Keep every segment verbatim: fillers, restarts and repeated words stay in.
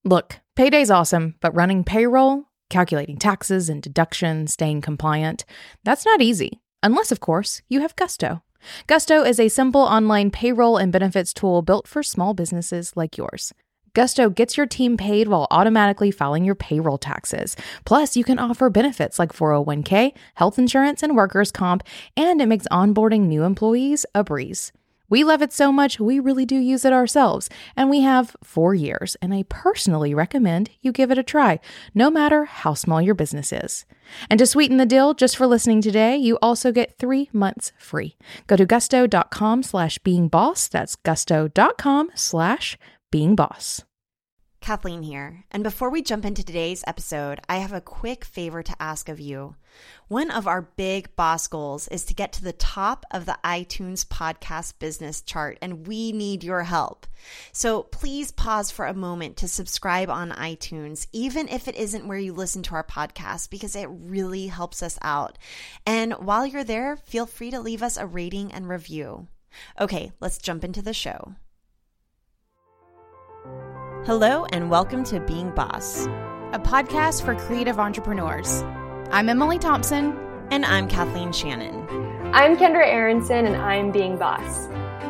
Look, payday's awesome, but running payroll, calculating taxes and deductions, staying compliant, that's not easy. Unless, of course, you have Gusto. Gusto is a simple online payroll and benefits tool built for small businesses like yours. Gusto gets your team paid while automatically filing your payroll taxes. Plus, you can offer benefits like four oh one k, health insurance, and workers' comp, and it makes onboarding new employees a breeze. We love it so much, we really do use it ourselves, and we have four years, and I personally recommend you give it a try, no matter how small your business is. And to sweeten the deal, just for listening today, you also get three months free. Go to gusto.com slash beingboss, that's gusto.com slash beingboss. Kathleen here, and before we jump into today's episode, I have a quick favor to ask of you. One of our big boss goals is to get to the top of the iTunes podcast business chart, and we need your help. So please pause for a moment to subscribe on iTunes, even if it isn't where you listen to our podcast, because it really helps us out. And while you're there, feel free to leave us a rating and review. Okay, let's jump into the show. Hello and welcome to Being Boss, a podcast for creative entrepreneurs. I'm Emily Thompson. And I'm Kathleen Shannon. I'm Kendra Aronson, and I'm Being Boss.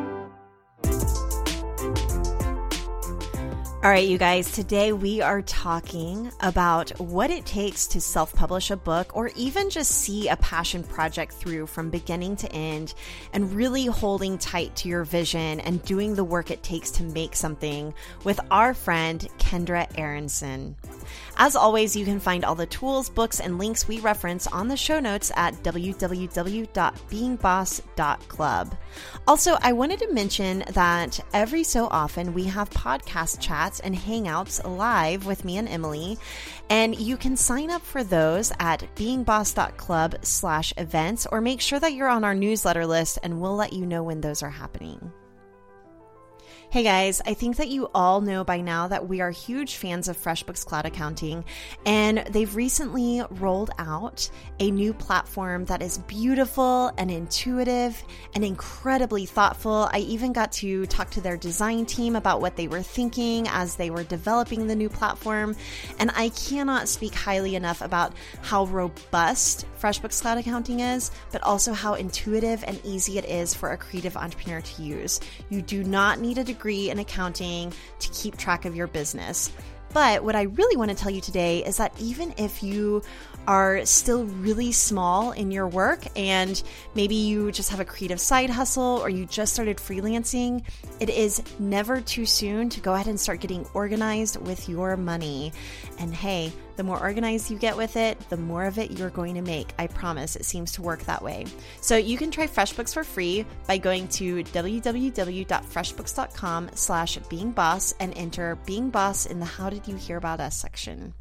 All right, you guys, today we are talking about what it takes to self-publish a book or even just see a passion project through from beginning to end and really holding tight to your vision and doing the work it takes to make something with our friend Kendra Aronson. As always, you can find all the tools, books, and links we reference on the show notes at w w w dot being boss dot club. Also, I wanted to mention that every so often we have podcast chats and hangouts live with me and Emily, and you can sign up for those at beingboss.club slash events, or make sure that you're on our newsletter list and we'll let you know when those are happening. Hey guys, I think that you all know by now that we are huge fans of FreshBooks Cloud Accounting, and they've recently rolled out a new platform that is beautiful and intuitive and incredibly thoughtful. I even got to talk to their design team about what they were thinking as they were developing the new platform, and I cannot speak highly enough about how robust FreshBooks Cloud Accounting is, but also how intuitive and easy it is for a creative entrepreneur to use. You do not need a degree in accounting to keep track of your business. But what I really want to tell you today is that even if you are still really small in your work and maybe you just have a creative side hustle or you just started freelancing, it is never too soon to go ahead and start getting organized with your money. And hey, the more organized you get with it, the more of it you're going to make. I promise it seems to work that way. So you can try FreshBooks for free by going to w w w dot freshbooks dot com slash being boss and enter Being Boss in the How Did You Hear About Us section.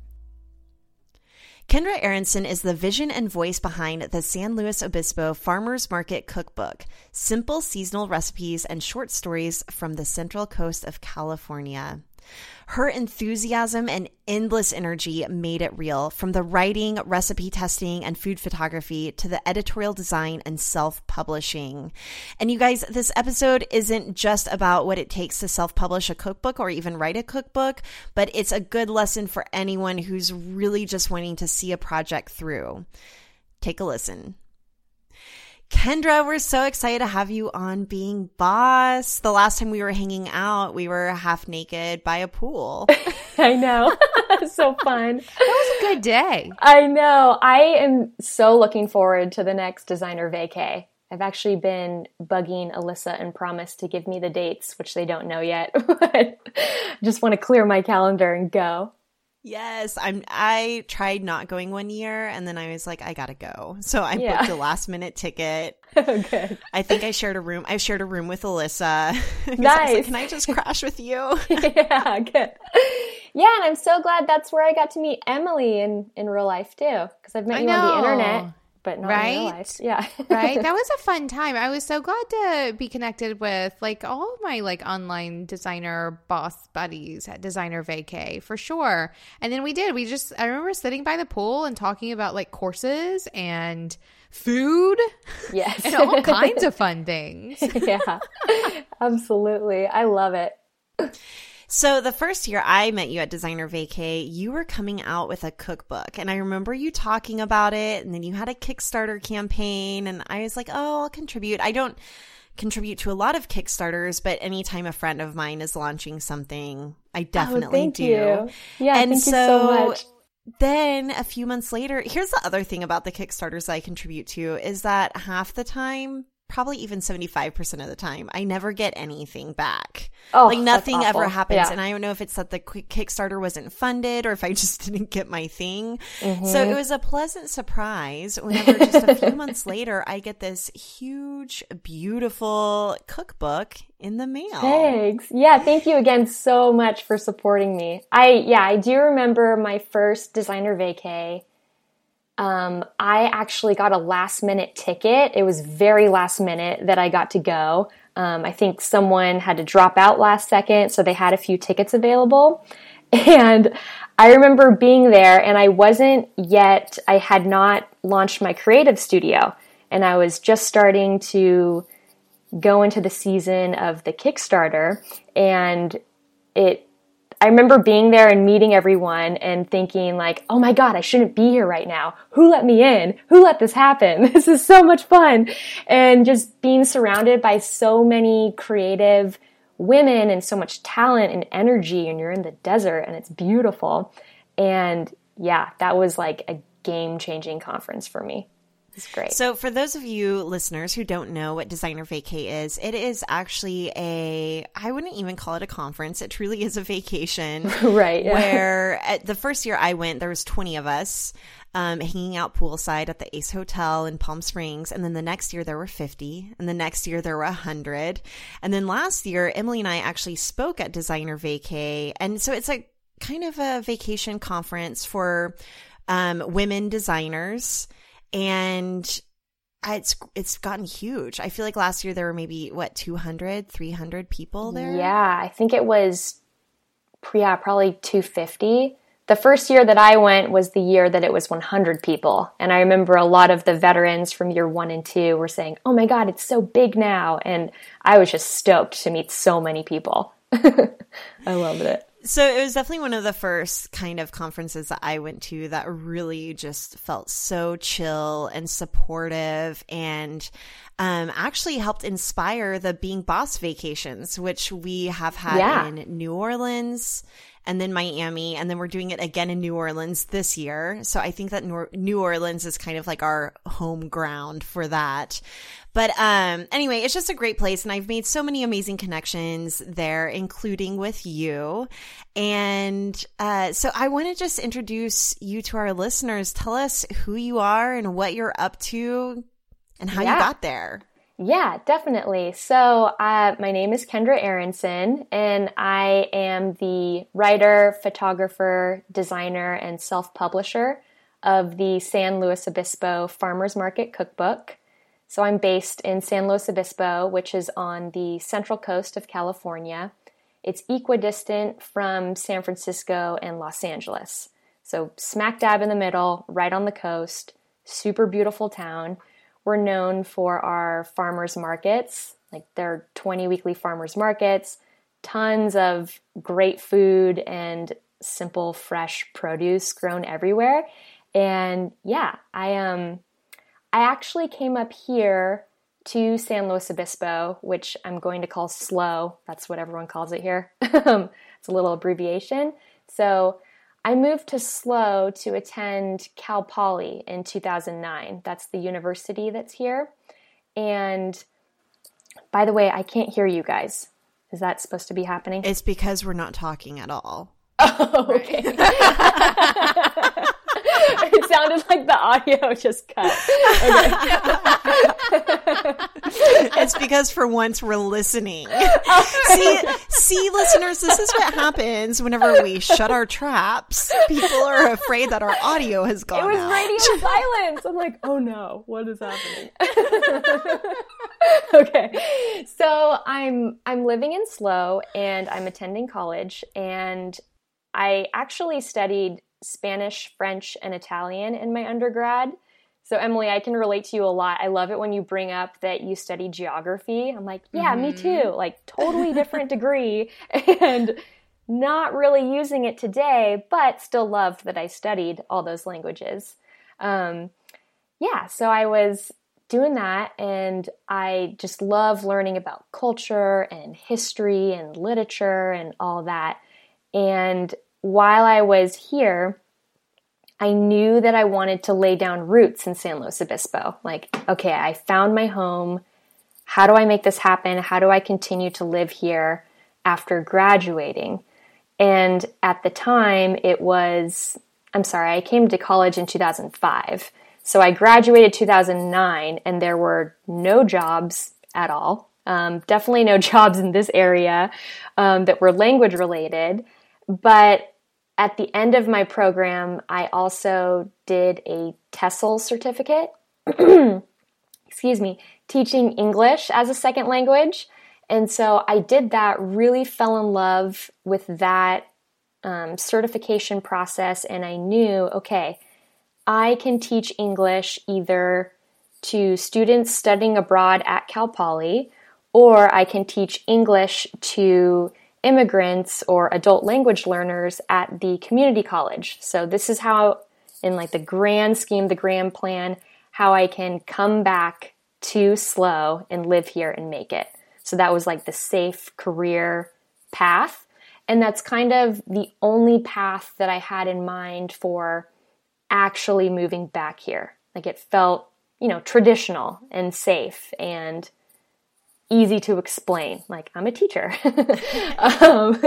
Kendra Aronson is the vision and voice behind the San Luis Obispo Farmers Market Cookbook, simple seasonal recipes and short stories from the Central Coast of California. Her enthusiasm and endless energy made it real, from the writing, recipe testing, and food photography to the editorial design and self-publishing. And you guys, this episode isn't just about what it takes to self-publish a cookbook or even write a cookbook, but it's a good lesson for anyone who's really just wanting to see a project through. Take a listen. Kendra, we're so excited to have you on Being Boss. The last time we were hanging out, we were half naked by a pool. I know. So fun. That was a good day. I know. I am so looking forward to the next designer vacay. I've actually been bugging Alyssa and Promise to give me the dates, which they don't know yet. But just want to clear my calendar and go. Yes, I'm. I tried not going one year, and then I was like, I gotta go. So I Yeah. booked a last minute ticket. Oh, good. I think I shared a room. I shared a room with Alyssa. 'Cause I was Nice. like, can I just crash with you? Yeah, good. Yeah, and I'm so glad that's where I got to meet Emily in, in real life, too. Because I've met I you on the know. internet, but not in real Right? life. Yeah. Right? That was a fun time. I was so glad to be connected with like all of my like online designer boss buddies at Designer Vacay for sure. And then we did. We just, I remember sitting by the pool and talking about like courses and food Yes. and all kinds of fun things. Yeah, absolutely. I love it. So the first year I met you at Designer Vacay, you were coming out with a cookbook, and I remember you talking about it, and then you had a Kickstarter campaign, and I was like, oh, I'll contribute. I don't contribute to a lot of Kickstarters, but anytime a friend of mine is launching something, I definitely oh, thank do. You. Yeah, and thank so, you so much. Then a few months later, here's the other thing about the Kickstarters that I contribute to is that half the time, probably even seventy-five percent of the time, I never get anything back. Oh, like nothing ever happens. Yeah. And I don't know if it's that the Kickstarter wasn't funded or if I just didn't get my thing. Mm-hmm. So it was a pleasant surprise whenever just a few months later, I get this huge, beautiful cookbook in the mail. Thanks. Yeah, thank you again so much for supporting me. I, yeah, I do remember my first Designer Vacay. Um, I actually got a last minute ticket. It was very last minute that I got to go. Um, I think someone had to drop out last second, so they had a few tickets available. And I remember being there, and I wasn't yet, I had not launched my creative studio, and I was just starting to go into the season of the Kickstarter, and it I remember being there and meeting everyone and thinking like, oh my God, I shouldn't be here right now. Who let me in? Who let this happen? This is so much fun. And just being surrounded by so many creative women and so much talent and energy, and you're in the desert and it's beautiful. And yeah, that was like a game-changing conference for me. It's great. So for those of you listeners who don't know what Designer Vacay is, it is actually a, I wouldn't even call it a conference. It truly is a vacation. Right. Yeah. Where at the first year I went, there was twenty of us um, hanging out poolside at the Ace Hotel in Palm Springs. And then the next year there were fifty. And the next year there were one hundred. And then last year, Emily and I actually spoke at Designer Vacay. And so it's a kind of a vacation conference for um, women designers. And it's it's gotten huge. I feel like last year there were maybe, what, two hundred, three hundred people there? Yeah, I think it was, yeah, probably two hundred fifty. The first year that I went was the year that it was one hundred people. And I remember a lot of the veterans from year one and two were saying, oh my God, it's so big now. And I was just stoked to meet so many people. I loved it. So it was definitely one of the first kind of conferences that I went to that really just felt so chill and supportive, and um, actually helped inspire the Being Boss vacations, which we have had yeah. in New Orleans and then Miami, and then we're doing it again in New Orleans this year. So I think that New Orleans is kind of like our home ground for that. But um, anyway, it's just a great place, and I've made so many amazing connections there, including with you. And uh, so I want to just introduce you to our listeners. Tell us who you are and what you're up to and how yeah. you got there. Yeah, definitely. So uh, my name is Kendra Aronson, and I am the writer, photographer, designer, and self-publisher of the San Luis Obispo Farmers Market Cookbook. So I'm based in San Luis Obispo, which is on the central coast of California. It's equidistant from San Francisco and Los Angeles. So smack dab in the middle, right on the coast, super beautiful town. We're known for our farmers markets. Like there are twenty weekly farmers markets, tons of great food and simple, fresh produce grown everywhere. And yeah, I um, I actually came up here to San Luis Obispo, which I'm going to call SLO. That's what everyone calls it here. It's a little abbreviation. So I moved to SLO to attend Cal Poly in two thousand nine. That's the university that's here. And by the way, I can't hear you guys. Is that supposed to be happening? It's because we're not talking at all. Oh, okay. It sounded like the audio just cut. Okay. It's because for once we're listening. see, see, listeners, this is what happens whenever we shut our traps. People are afraid that our audio has gone out. It was out. Radio silence. I'm like, oh no, what is happening? Okay, so I'm I'm living in SLO, and I'm attending college, and I actually studied Spanish, French, and Italian in my undergrad. So Emily, I can relate to you a lot. I love it when you bring up that you study geography. I'm like, yeah, mm-hmm. me too. Like totally different degree, and not really using it today, but still loved that I studied all those languages. Um, yeah, so I was doing that, and I just love learning about culture and history and literature and all that. And while I was here, I knew that I wanted to lay down roots in San Luis Obispo. Like, okay, I found my home. How do I make this happen? How do I continue to live here after graduating? And at the time, it was, I'm sorry, I came to college in two thousand five. So I graduated two thousand nine, and there were no jobs at all. Um, definitely no jobs in this area um, that were language related. But at the end of my program, I also did a TESOL certificate, excuse me, teaching English as a second language. And so I did that, really fell in love with that um, certification process. And I knew, okay, I can teach English either to students studying abroad at Cal Poly, or I can teach English to immigrants or adult language learners at the community college. So this is how, in like the grand scheme, the grand plan, how I can come back to S L O and live here and make it. So that was like the safe career path. And that's kind of the only path that I had in mind for actually moving back here. Like it felt, you know, traditional and safe and easy to explain. Like, I'm a teacher. um,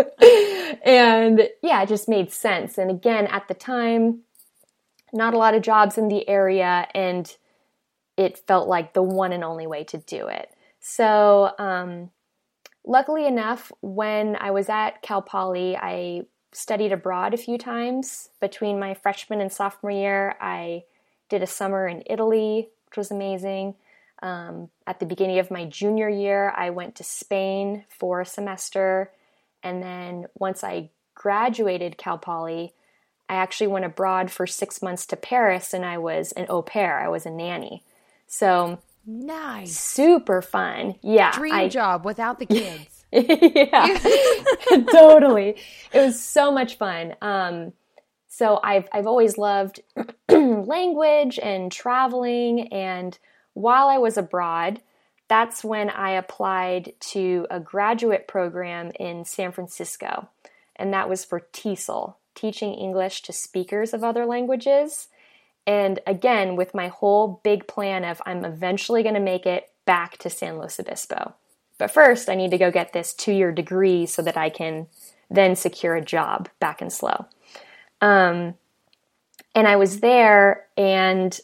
and yeah, it just made sense. And again, at the time, not a lot of jobs in the area, and it felt like the one and only way to do it. So um, luckily enough, when I was at Cal Poly, I studied abroad a few times. Between my freshman and sophomore year, I did a summer in Italy, which was amazing. Um, at the beginning of my junior year, I went to Spain for a semester. And then once I graduated Cal Poly, I actually went abroad for six months to Paris, and I was an au pair. I was a nanny. So nice. Super fun. Yeah. Dream I, job without the kids. Yeah, totally. It was so much fun. Um, so I've, I've always loved language and traveling. And while I was abroad, that's when I applied to a graduate program in San Francisco. And that was for TESOL, Teaching English to Speakers of Other Languages. And again, with my whole big plan of I'm eventually going to make it back to San Luis Obispo. But first, I need to go get this two-year degree so that I can then secure a job back in S L O. Um, and I was there, and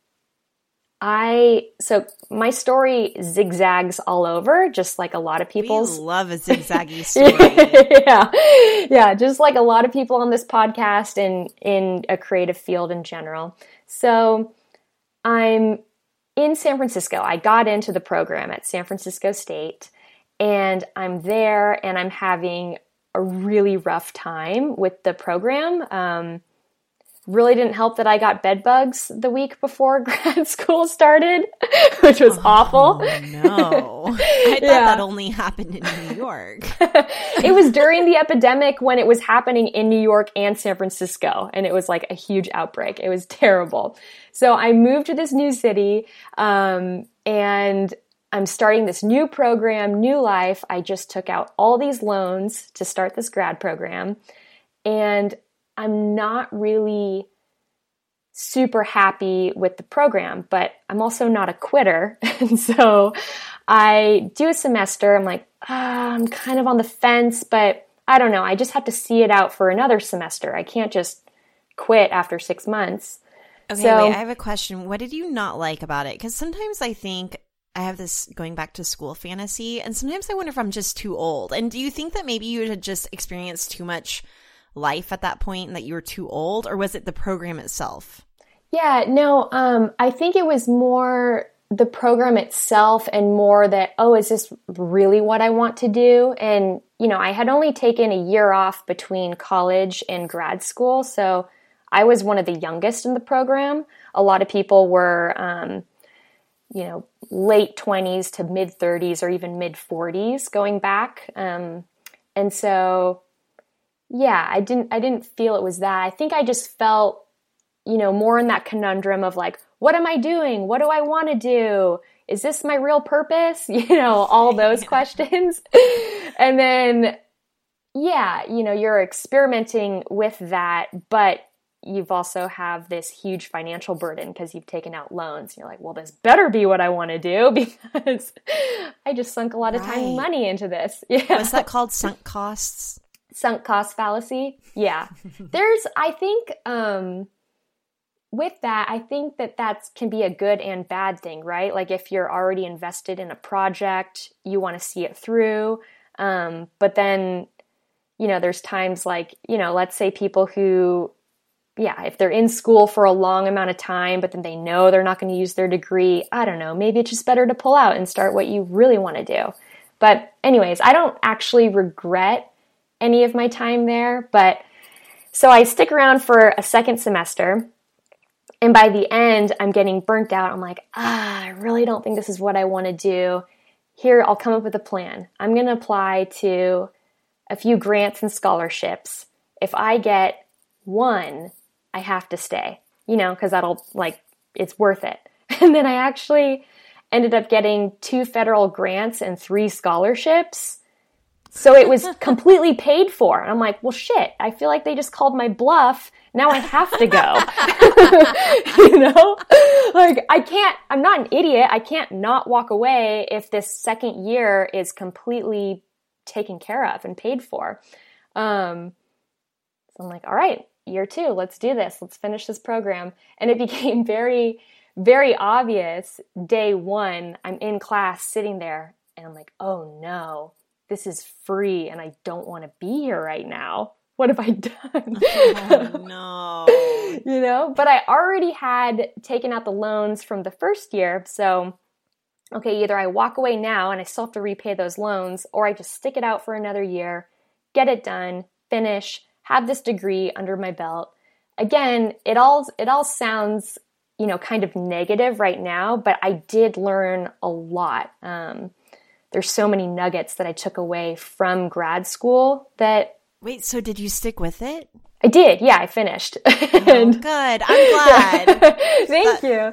I, so my story zigzags all over, just like a lot of people's. We love a zigzaggy story. yeah. Yeah. Just like a lot of people on this podcast and in a creative field in general. So I'm in San Francisco. I got into the program at San Francisco State, and I'm there and I'm having a really rough time with the program. Um, Really didn't help that I got bed bugs the week before grad school started, which was oh, awful. No, I thought yeah. that only happened in New York. It was during the epidemic when it was happening in New York and San Francisco, and it was like a huge outbreak. It was terrible. So I moved to this new city, um, and I'm starting this new program, new life. I just took out all these loans to start this grad program, and I'm not really super happy with the program, but I'm also not a quitter. And so I do a semester. I'm like, ah, I'm kind of on the fence, but I don't know. I just have to see it out for another semester. I can't just quit after six months. Okay, so, wait, I have a question. What did you not like about it? Because sometimes I think I have this going back to school fantasy, and sometimes I wonder if I'm just too old. And do you think that maybe you had just experienced too much life at that point and that you were too old, or was it the program itself? Yeah, no, um, I think it was more the program itself and more that, oh, is this really what I want to do? And, you know, I had only taken a year off between college and grad school, so I was one of the youngest in the program. A lot of people were, um, you know, late twenties to mid thirties or even mid forties going back. Um, and so yeah, I didn't, I didn't feel it was that. I think I just felt, you know, more in that conundrum of like, what am I doing? What do I want to do? Is this my real purpose? You know, all those questions. And then, yeah, you know, you're experimenting with that, but you've also have this huge financial burden because you've taken out loans. You're like, well, this better be what I want to do because I just sunk a lot of time and Right. money into this. Yeah. What's that called? Sunk costs? Sunk cost fallacy. Yeah. There's, I think, um, with that, I think that that can be a good and bad thing, right? Like if you're already invested in a project, you want to see it through. Um, but then, you know, there's times like, you know, let's say people who, yeah, if they're in school for a long amount of time, but then they know they're not going to use their degree, I don't know, maybe it's just better to pull out and start what you really want to do. But anyways, I don't actually regret any of my time there. But so I stick around for a second semester. And by the end, I'm getting burnt out. I'm like, ah, I really don't think this is what I want to do. Here, I'll come up with a plan. I'm going to apply to a few grants and scholarships. If I get one, I have to stay, you know, because that'll, like, it's worth it. And then I actually ended up getting two federal grants and three scholarships. So it was completely paid for. And I'm like, well, shit, I feel like they just called my bluff. Now I have to go. You know, like I can't, I'm not an idiot. I can't not walk away if this second year is completely taken care of and paid for. Um, so I'm like, all right, year two, let's do this. Let's finish this program. And it became very, very obvious day one, I'm in class sitting there and I'm like, oh no, this is free and I don't want to be here right now. What have I done? Oh, no. You know, but I already had taken out the loans from the first year. So, okay, either I walk away now and I still have to repay those loans, or I just stick it out for another year, get it done, finish, have this degree under my belt. Again, it all, it all sounds, you know, kind of negative right now, but I did learn a lot. Um, there's so many nuggets that I took away from grad school that Wait, so did you stick with it? I did. Yeah, I finished. Oh, And- good. I'm glad. Thank you.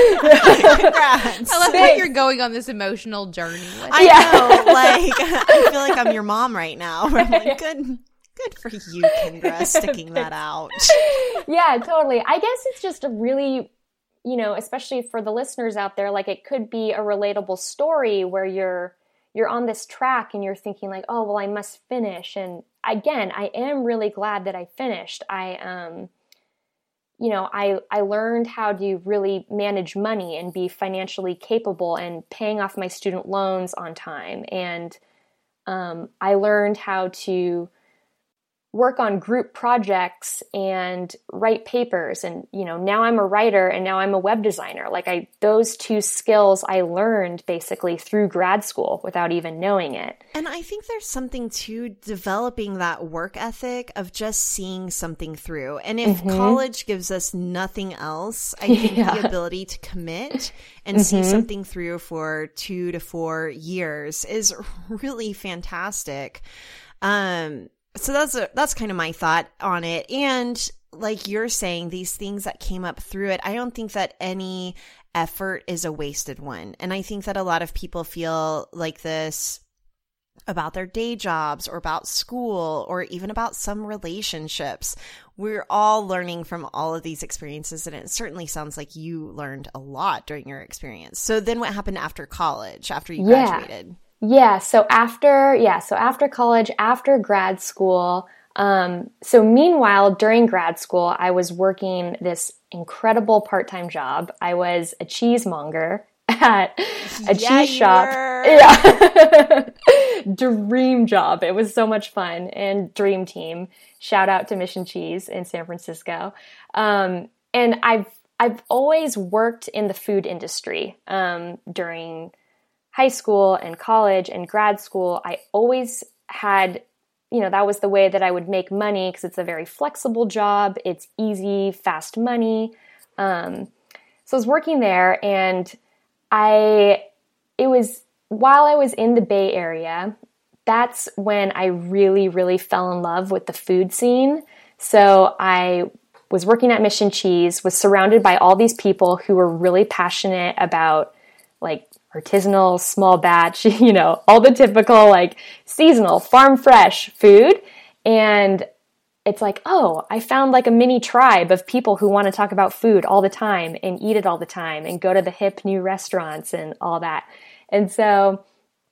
Congrats. I love that Thanks. you're going on this emotional journey. With I Yeah. know. Like, I feel like I'm your mom right now. I'm like, good, good for you, Kendra, sticking that out. Yeah, totally. I guess it's just a really, you know, especially for the listeners out there, like it could be a relatable story where you're you're on this track and you're thinking like, oh, well, I must finish. And again, I am really glad that I finished. I, um, you know, I, I learned how to really manage money and be financially capable and paying off my student loans on time. And um, I learned how to work on group projects and write papers. And, you know, now I'm a writer and now I'm a web designer. Like I, those two skills I learned basically through grad school without even knowing it. And I think there's something to developing that work ethic of just seeing something through. And if Mm-hmm. college gives us nothing else, I think Yeah. the ability to commit and see something through for two to four years is really fantastic. Um, So that's a, that's kind of my thought on it. And like you're saying, these things that came up through it, I don't think that any effort is a wasted one. And I think that a lot of people feel like this about their day jobs or about school or even about some relationships. We're all learning from all of these experiences, and it certainly sounds like you learned a lot during your experience. So then what happened after college, after you Yeah. graduated? Yeah. So after, yeah. So after college, after grad school, um, so meanwhile, during grad school, I was working this incredible part-time job. I was a cheesemonger at a Yeah, cheese you shop. were. Yeah. Dream job. It was so much fun, and dream team. Shout out to Mission Cheese in San Francisco. Um, and I've, I've always worked in the food industry, um, during high school and college and grad school. I always had, you know, that was the way that I would make money because it's a very flexible job. It's easy, fast money. Um, so I was working there, and I, it was while I was in the Bay Area, that's when I really, really fell in love with the food scene. So I was working at Mission Cheese, was surrounded by all these people who were really passionate about like artisanal, small batch, you know, all the typical like seasonal, farm fresh food. And it's like, oh, I found like a mini tribe of people who want to talk about food all the time and eat it all the time and go to the hip new restaurants and all that. And so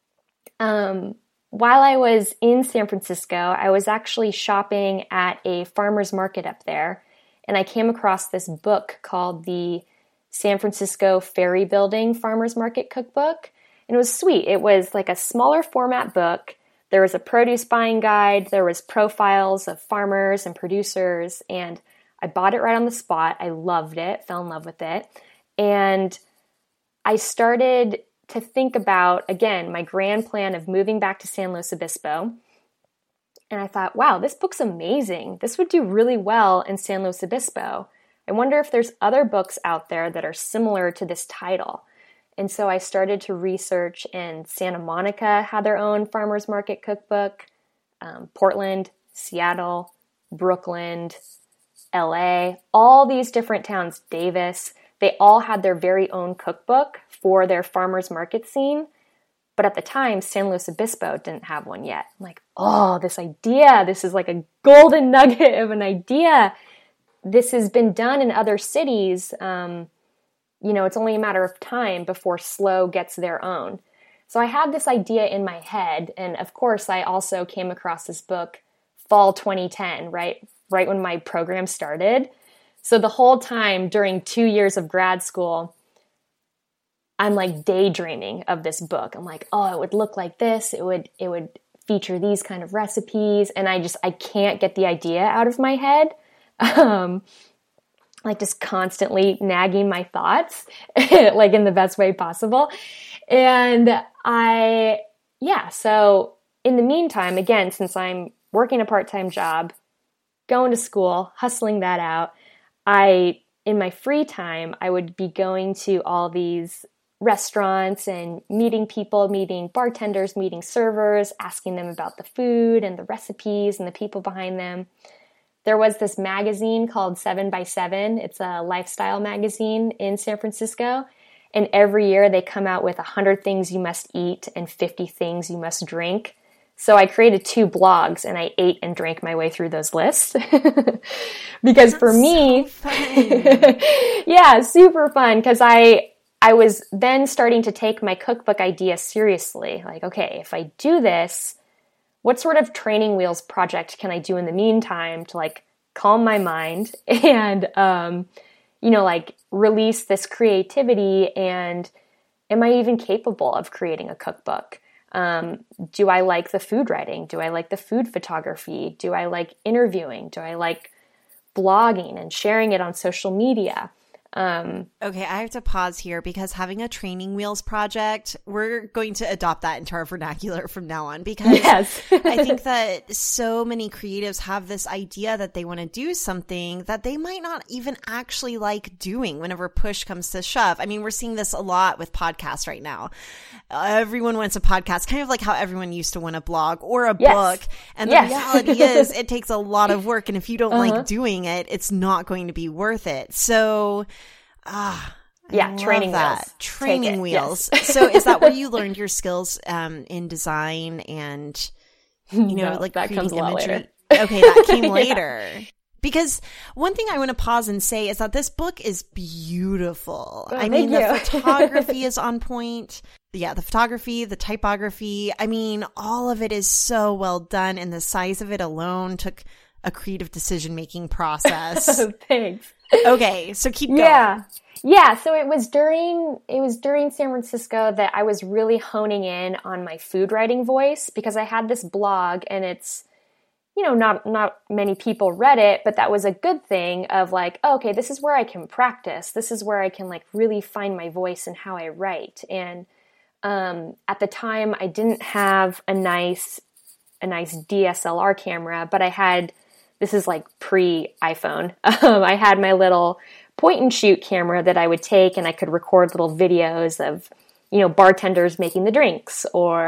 um, while I was in San Francisco, I was actually shopping at a farmer's market up there. And I came across this book called the San Francisco Ferry Building Farmers Market Cookbook. And it was sweet. It was like a smaller format book. There was a produce buying guide. There was profiles of farmers and producers. And I bought it right on the spot. I loved it, fell in love with it. And I started to think about, again, my grand plan of moving back to San Luis Obispo. And I thought, wow, this book's amazing. This would do really well in San Luis Obispo. I wonder if there's other books out there that are similar to this title. And so I started to research, and Santa Monica had their own farmers market cookbook, um, Portland, Seattle, Brooklyn, L A, all these different towns, Davis, they all had their very own cookbook for their farmers market scene. But at the time, San Luis Obispo didn't have one yet. I'm like, oh, this idea, this is like a golden nugget of an idea. This has been done in other cities. Um, you know, it's only a matter of time before S L O gets their own. So I had this idea in my head. And of course, I also came across this book, fall twenty ten, right? Right when my program started. So the whole time during two years of grad school, I'm like daydreaming of this book. I'm like, oh, it would look like this. It would, it would feature these kind of recipes. And I just, I can't get the idea out of my head. Um, like just constantly nagging my thoughts, like in the best way possible. And I, yeah, so in the meantime, again, since I'm working a part-time job, going to school, hustling that out, I, in my free time, I would be going to all these restaurants and meeting people, meeting bartenders, meeting servers, asking them about the food and the recipes and the people behind them. There was this magazine called seven by seven. It's a lifestyle magazine in San Francisco. And every year they come out with one hundred things you must eat and fifty things you must drink. So I created two blogs and I ate and drank my way through those lists. Because That's for me, so fun. Yeah, super fun. Because I, I was then starting to take my cookbook idea seriously. Like, okay, if I do this, what sort of training wheels project can I do in the meantime to like calm my mind and, um, you know, like release this creativity? And am I even capable of creating a cookbook? Um, do I like the food writing? Do I like the food photography? Do I like interviewing? Do I like blogging and sharing it on social media? Um, okay, I have to pause here because having a training wheels project, we're going to adopt that into our vernacular from now on, because yes. I think that so many creatives have this idea that they want to do something that they might not even actually like doing whenever push comes to shove. I mean, we're seeing this a lot with podcasts right now. Everyone wants a podcast, kind of like how everyone used to want a blog or a yes. book. And yes. the reality is it takes a lot of work. And if you don't uh-huh. like doing it, it's not going to be worth it. So Ah, yeah, training that. wheels. Training wheels. Yes. So is that where you learned your skills um, in design and, you know, no, like that comes a lot imagery? later. Okay, that came later. Yeah. Because one thing I want to pause and say is that this book is beautiful. Oh, I mean, the you. photography is on point. Yeah, the photography, the typography. I mean, all of it is so well done, and the size of it alone took a creative decision-making process. Thanks. Okay, so keep going. Yeah. Yeah, so it was during it was during San Francisco that I was really honing in on my food writing voice, because I had this blog and it's, you know, not not many people read it, but that was a good thing of like, oh, okay, this is where I can practice. This is where I can like really find my voice and how I write. And um, at the time I didn't have a nice a nice D S L R camera, but I had This is like pre-iPhone. Um, I had my little point and shoot camera that I would take, and I could record little videos of, you know, bartenders making the drinks, or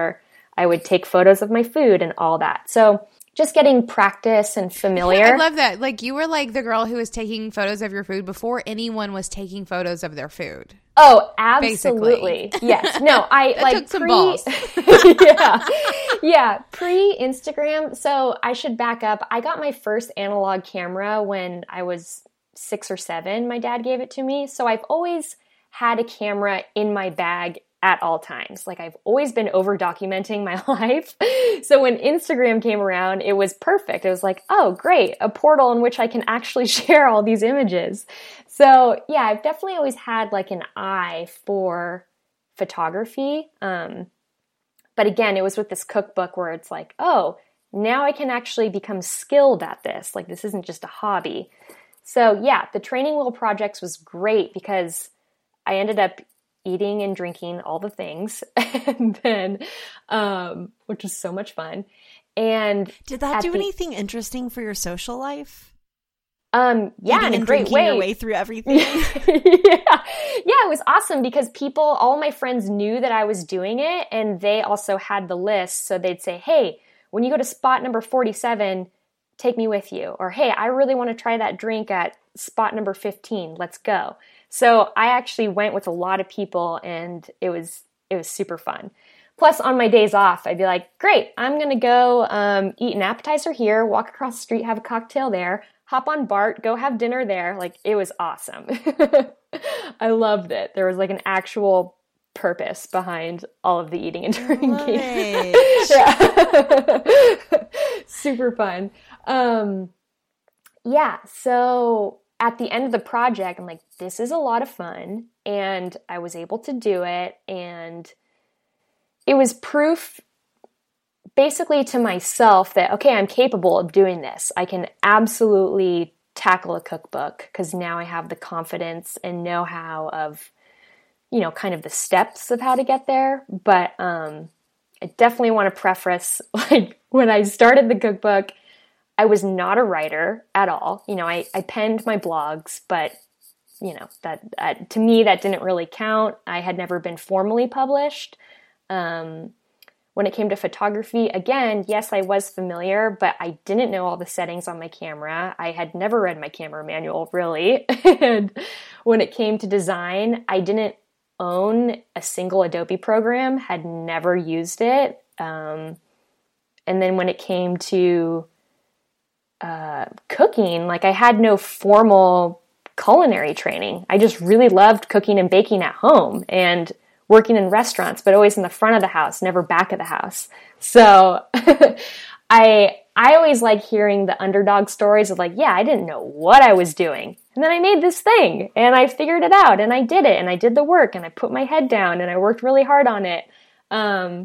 I would take photos of my food and all that. So just getting practice and familiar. I love that. Like, you were like the girl who was taking photos of your food before anyone was taking photos of their food. Oh, absolutely. Basically. Yes. No, I that like took some pre- balls. yeah. Yeah. Pre-Instagram. So I should back up. I got my first analog camera when I was six or seven. My dad gave it to me. So I've always had a camera in my bag at all times. Like, I've always been over documenting my life. So when Instagram came around, it was perfect. It was like, oh, great, a portal in which I can actually share all these images. So yeah, I've definitely always had like an eye for photography. Um, but again, it was with this cookbook where it's like, oh, now I can actually become skilled at this. Like, this isn't just a hobby. So yeah, the Training Wheel Projects was great because I ended up eating and drinking all the things, and then, um, which was so much fun. And did that do the, anything interesting for your social life? Um, yeah, Eating in a great way. way. Your way through everything. yeah, yeah, it was awesome because people, all my friends knew that I was doing it, and they also had the list. So they'd say, "Hey, when you go to spot number forty-seven, take me with you," or "Hey, I really want to try that drink at spot number fifteen. Let's go." So I actually went with a lot of people, and it was it was super fun. Plus, on my days off, I'd be like, great, I'm going to go um, eat an appetizer here, walk across the street, have a cocktail there, hop on BART, go have dinner there. Like, it was awesome. I loved it. There was like an actual purpose behind all of the eating and drinking. Yeah. Super fun. Um, yeah, so at the end of the project, I'm like, this is a lot of fun, and I was able to do it, and it was proof basically to myself that, okay, I'm capable of doing this. I can absolutely tackle a cookbook because now I have the confidence and know-how of, you know, kind of the steps of how to get there. But um, I definitely want to preface, like, when I started the cookbook, I was not a writer at all. You know, I, I penned my blogs, but, you know, that, that to me, that didn't really count. I had never been formally published. Um, when it came to photography, again, yes, I was familiar, but I didn't know all the settings on my camera. I had never read my camera manual, really. And when it came to design, I didn't own a single Adobe program, had never used it. Um, and then when it came to Uh, cooking, like, I had no formal culinary training. I just really loved cooking and baking at home and working in restaurants, but always in the front of the house, never back of the house. So I I always like hearing the underdog stories of like, yeah, I didn't know what I was doing. And then I made this thing and I figured it out and I did it and I did the work and I put my head down and I worked really hard on it. Um,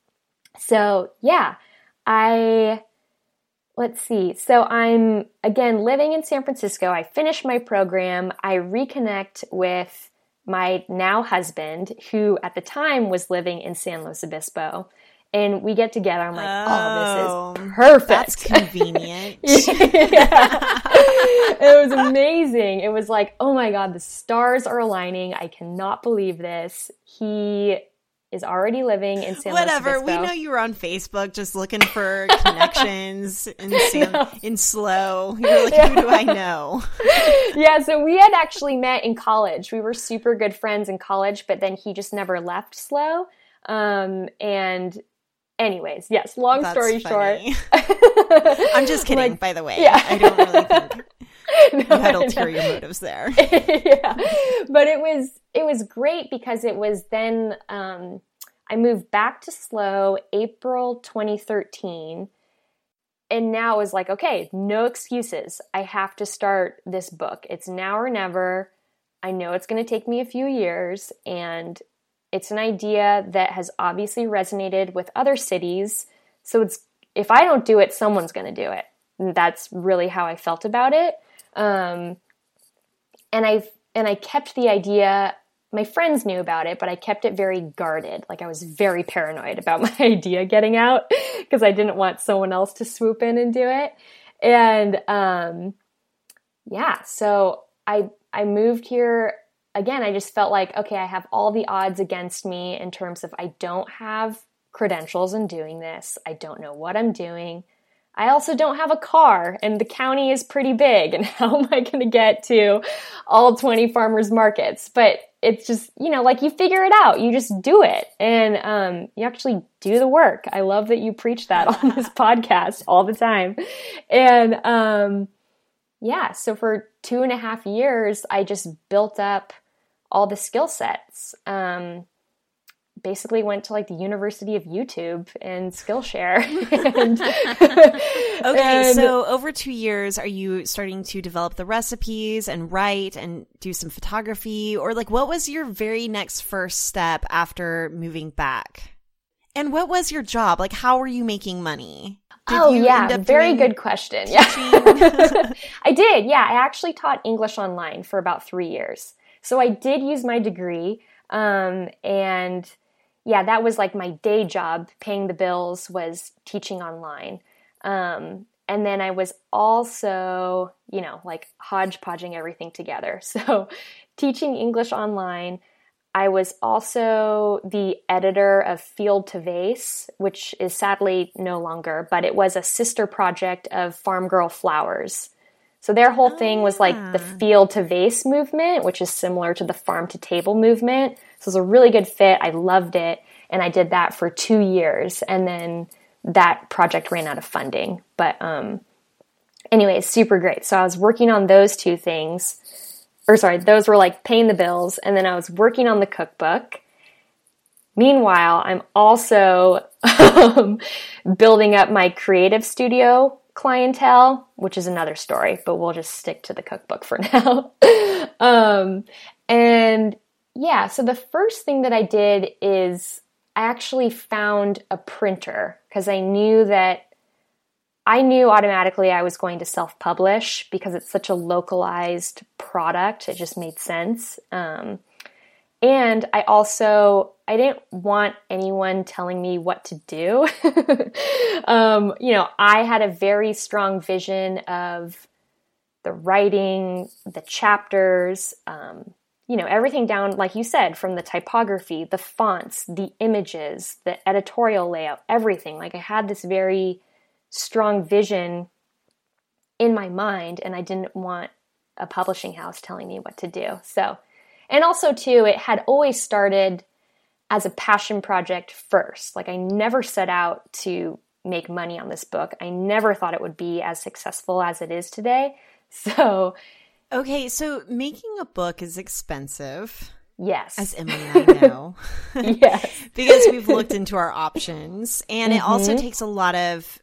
so yeah, I... Let's see. So I'm, again, living in San Francisco. I finish my program. I reconnect with my now husband, who at the time was living in San Luis Obispo. And we get together. I'm like, oh, oh this is perfect. That's convenient. Yeah. It was amazing. It was like, oh my God, the stars are aligning. I cannot believe this. He is already living in San Luis Obispo. Whatever. We know you were on Facebook just looking for connections in San, no. in SLO. You're like, yeah. Who do I know? Yeah, so we had actually met in college. We were super good friends in college, but then he just never left SLO. Um, and anyways, yes, long That's story funny. short. I'm just kidding, like, by the way. Yeah. I don't really think no, you had ulterior motives there. Yeah, but it was it was great because it was then um, I moved back to SLO April twenty thirteen, and now it was like, okay, no excuses. I have to start this book. It's now or never. I know it's going to take me a few years, and it's an idea that has obviously resonated with other cities. So it's if I don't do it, someone's going to do it. And that's really how I felt about it. Um, and I and I kept the idea. My friends knew about it, but I kept it very guarded. Like, I was very paranoid about my idea getting out because I didn't want someone else to swoop in and do it. And um, yeah, so I I moved here. Again, I just felt like, okay, I have all the odds against me in terms of I don't have credentials in doing this. I don't know what I'm doing. I also don't have a car, and the county is pretty big, and how am I going to get to all twenty farmers markets? But it's just, you know, like you figure it out. You just do it, and um, you actually do the work. I love that you preach that on this podcast all the time. And um, yeah, so for two and a half years, I just built up all the skill sets. Um, basically went to like the University of YouTube and Skillshare. and, okay, and, so over two years, are you starting to develop the recipes and write and do some photography? Or like, what was your very next first step after moving back? And what was your job? Like, how were you making money? Did oh, yeah, very good question. Yeah. I did. Yeah, I actually taught English online for about three years. So I did use my degree, um, and yeah, that was like my day job. Paying the bills was teaching online. Um, and then I was also, you know, like hodgepodging everything together. So teaching English online. I was also the editor of Field to Vase, which is sadly no longer, but it was a sister project of Farm Girl Flowers. So their whole thing was like the field to vase movement, which is similar to the farm to table movement. So it was a really good fit. I loved it. And I did that for two years. And then that project ran out of funding. But um, anyway, it's super great. So I was working on those two things. Or sorry, those were like paying the bills. And then I was working on the cookbook. Meanwhile, I'm also building up my creative studio clientele, which is another story, but we'll just stick to the cookbook for now. um, and yeah, so the first thing that I did is I actually found a printer because I knew that I knew automatically I was going to self-publish because it's such a localized product. It just made sense. Um, and I also, I didn't want anyone telling me what to do. um, you know, I had a very strong vision of the writing, the chapters, um, you know, everything down, like you said, from the typography, the fonts, the images, the editorial layout, everything. Like I had this very strong vision in my mind, and I didn't want a publishing house telling me what to do. So, and also too, it had always started as a passion project first. Like I never set out to make money on this book. I never thought it would be as successful as it is today. So, okay, so making a book is expensive. Yes. As Emily and I know. Yes. Because we've looked into our options. And mm-hmm. it also takes a lot of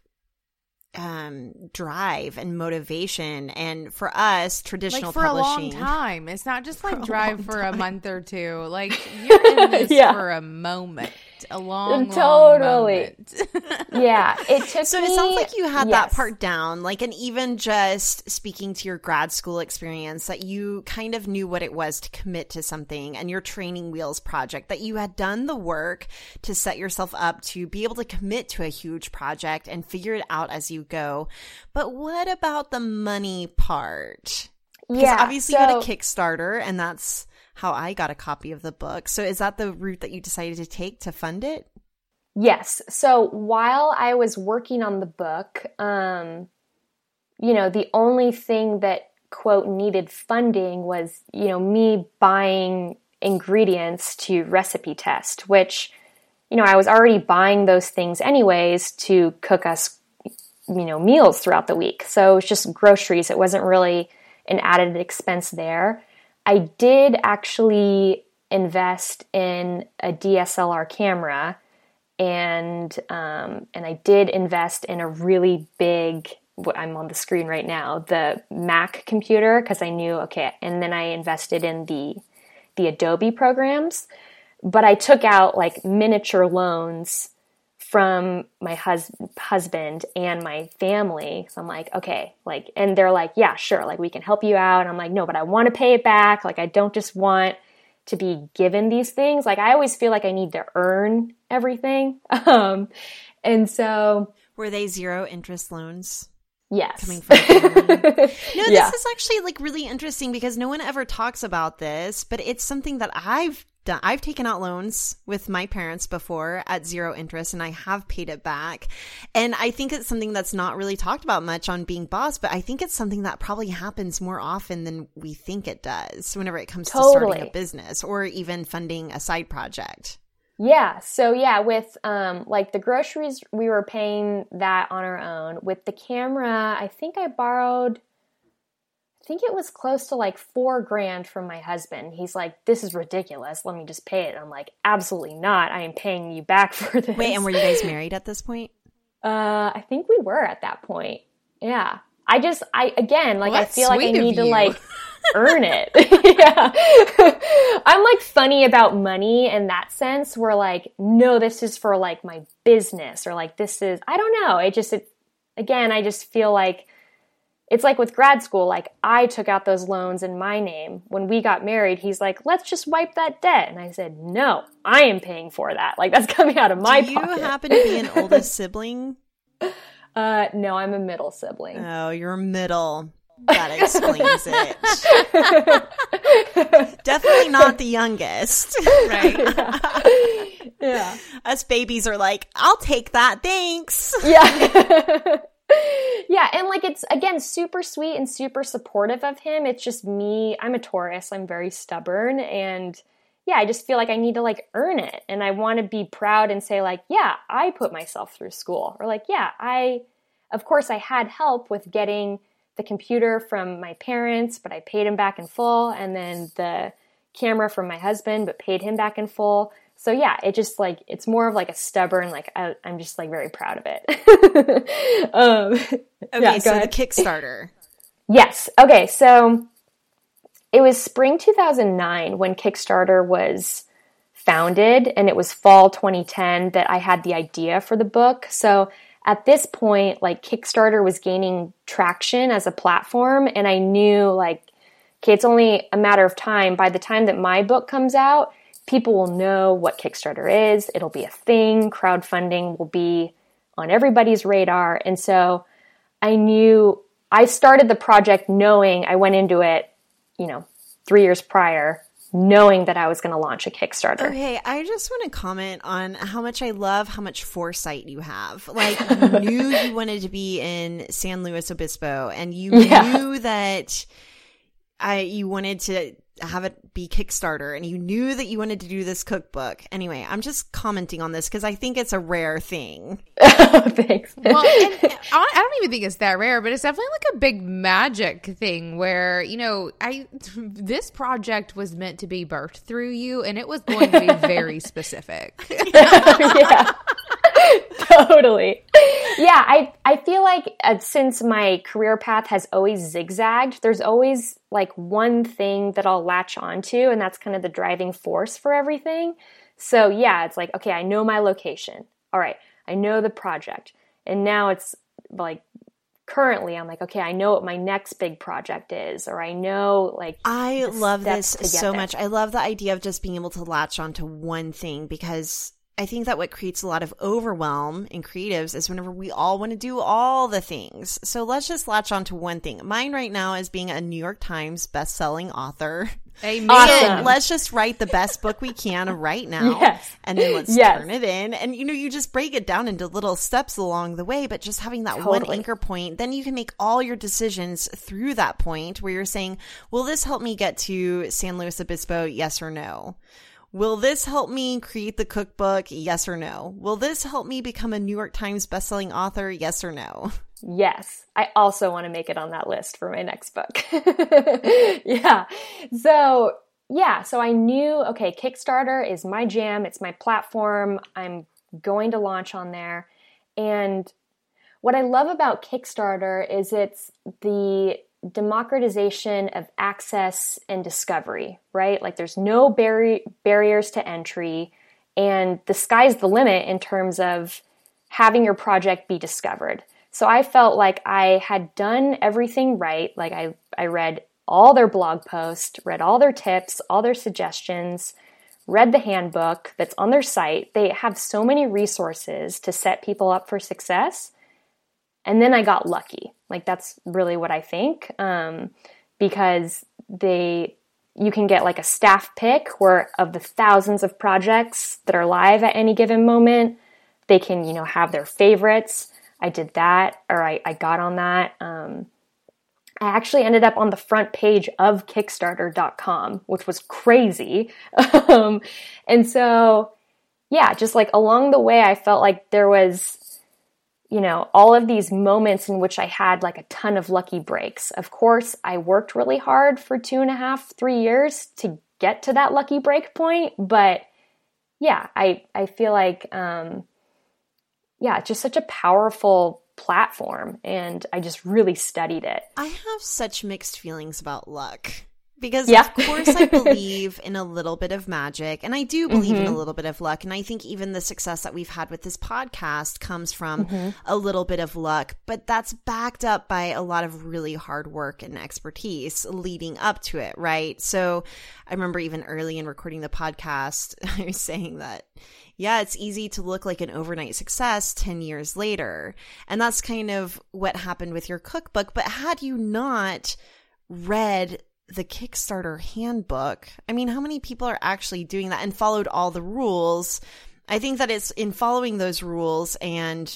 um drive and motivation, and for us traditional like for publishing a long time. It's not just like for drive a for time. a month or two. Like you're in this yeah. for a moment, a long, totally. long moment. Yeah, it took. So me, it sounds like you had yes. that part down. Like, and even just speaking to your grad school experience, that you kind of knew what it was to commit to something, and your training wheels project, that you had done the work to set yourself up to be able to commit to a huge project and figure it out as you go. But what about the money part? Because yeah, obviously so, you had a Kickstarter, and that's how I got a copy of the book. So is that the route that you decided to take to fund it? Yes. So while I was working on the book, um, you know, the only thing that, quote, needed funding was, you know, me buying ingredients to recipe test, which, you know, I was already buying those things anyways to cook us, you know, meals throughout the week. So it was just groceries. It wasn't really an added expense there. I did actually invest in a D S L R camera, and um, and I did invest in a really big, what I'm on the screen right now, the Mac computer, because I knew, okay, and then I invested in the the Adobe programs, but I took out like miniature loans from my hus- husband and my family. So I'm like, okay, like, and they're like, yeah, sure. Like we can help you out. And I'm like, no, but I want to pay it back. Like, I don't just want to be given these things. Like, I always feel like I need to earn everything. Um, and so. Were they zero interest loans? Yes. Coming from family. No, this yeah. is actually like really interesting because no one ever talks about this, but it's something that I've done, I've taken out loans with my parents before at zero interest, and I have paid it back. And I think it's something that's not really talked about much on Being Boss, but I think it's something that probably happens more often than we think it does whenever it comes Totally. to starting a business or even funding a side project. Yeah. So yeah, with um, like the groceries, we were paying that on our own. With the camera, I think I borrowed, I think it was close to like four grand from my husband. He's like, this is ridiculous. Let me just pay it. I'm like, absolutely not. I am paying you back for this. Wait, and were you guys married at this point? Uh, I think we were at that point. Yeah. I just, I, again, like, well, I feel like I need you. to like earn it. Yeah. I'm like funny about money in that sense where like, no, this is for like my business or like, this is, I don't know. It just, it, again, I just feel like it's like with grad school, like I took out those loans in my name. When we got married, he's like, let's just wipe that debt. And I said, no, I am paying for that. Like that's coming out of my Do pocket. you happen to be an oldest sibling? Uh, no, I'm a middle sibling. Oh, you're middle. That explains it. Definitely not the youngest. Right. Yeah. Yeah. Us babies are like, I'll take that. Thanks. Yeah. Yeah. And like, it's again, super sweet and super supportive of him. It's just me. I'm a Taurus. I'm very stubborn. And yeah, I just feel like I need to like earn it. And I want to be proud and say like, yeah, I put myself through school. Or like, yeah, I, of course I had help with getting the computer from my parents, but I paid him back in full. And then the camera from my husband, but paid him back in full. So yeah, it just like, it's more of like a stubborn, like I, I'm just like very proud of it. um, Okay, yeah, so go the ahead. Kickstarter. Yes. Okay. So it was spring two thousand nine when Kickstarter was founded, and it was fall twenty ten that I had the idea for the book. So at this point, like Kickstarter was gaining traction as a platform, and I knew like, okay, it's only a matter of time. By the time that my book comes out, people will know what Kickstarter is. It'll be a thing. Crowdfunding will be on everybody's radar. And so I knew I started the project knowing I went into it, you know, three years prior, knowing that I was going to launch a Kickstarter. Okay, I just want to comment on how much I love how much foresight you have. Like, you knew you wanted to be in San Luis Obispo, and you Yeah. knew that I you wanted to have it be Kickstarter, and you knew that you wanted to do this cookbook. Anyway, I'm just commenting on this because I think it's a rare thing. Thanks. Well, and I don't even think it's that rare, but it's definitely like a big magic thing where, you know, I this project was meant to be birthed through you, and it was going to be very specific. Yeah. Totally. Yeah, I, I feel like uh, since my career path has always zigzagged, there's always like one thing that I'll latch onto, and that's kind of the driving force for everything. So yeah, it's like, okay, I know my location. All right, I know the project. And now it's like, currently I'm like, okay, I know what my next big project is, or I know like I love this so there. much. I love the idea of just being able to latch onto one thing, because I think that what creates a lot of overwhelm in creatives is whenever we all want to do all the things. So let's just latch onto one thing. Mine right now is being a New York Times best-selling author. Amen. Awesome. Let's just write the best book we can right now. Yes. And then let's Yes. turn it in. And, you know, you just break it down into little steps along the way, but just having that Totally. one anchor point, then you can make all your decisions through that point where you're saying, will this help me get to San Luis Obispo? Yes or no? Will this help me create the cookbook? Yes or no? Will this help me become a New York Times bestselling author? Yes or no? Yes. I also want to make it on that list for my next book. Yeah. So, yeah. So I knew, okay, Kickstarter is my jam. It's my platform. I'm going to launch on there. And what I love about Kickstarter is it's the democratization of access and discovery, right? Like there's no bar- barriers to entry, and the sky's the limit in terms of having your project be discovered. So I felt like I had done everything right. Like I, I read all their blog posts, read all their tips, all their suggestions, read the handbook that's on their site. They have so many resources to set people up for success. And then I got lucky. Like that's really what I think, um, because they, you can get like a staff pick where of the thousands of projects that are live at any given moment, they can, you know, have their favorites. I did that, or I, I got on that. Um, I actually ended up on the front page of Kickstarter dot com, which was crazy. um, and so, yeah, just like along the way, I felt like there was, you know, all of these moments in which I had like a ton of lucky breaks. Of course, I worked really hard for two and a half, three years to get to that lucky break point. But yeah, I, I feel like, um, yeah, it's just such a powerful platform, and I just really studied it. I have such mixed feelings about luck because yeah. of course I believe in a little bit of magic, and I do believe mm-hmm. in a little bit of luck, and I think even the success that we've had with this podcast comes from mm-hmm. a little bit of luck, but that's backed up by a lot of really hard work and expertise leading up to it, right? So I remember even early in recording the podcast, I was saying that yeah, it's easy to look like an overnight success ten years later. And that's kind of what happened with your cookbook. But had you not read the Kickstarter handbook, I mean, how many people are actually doing that and followed all the rules? I think that it's in following those rules and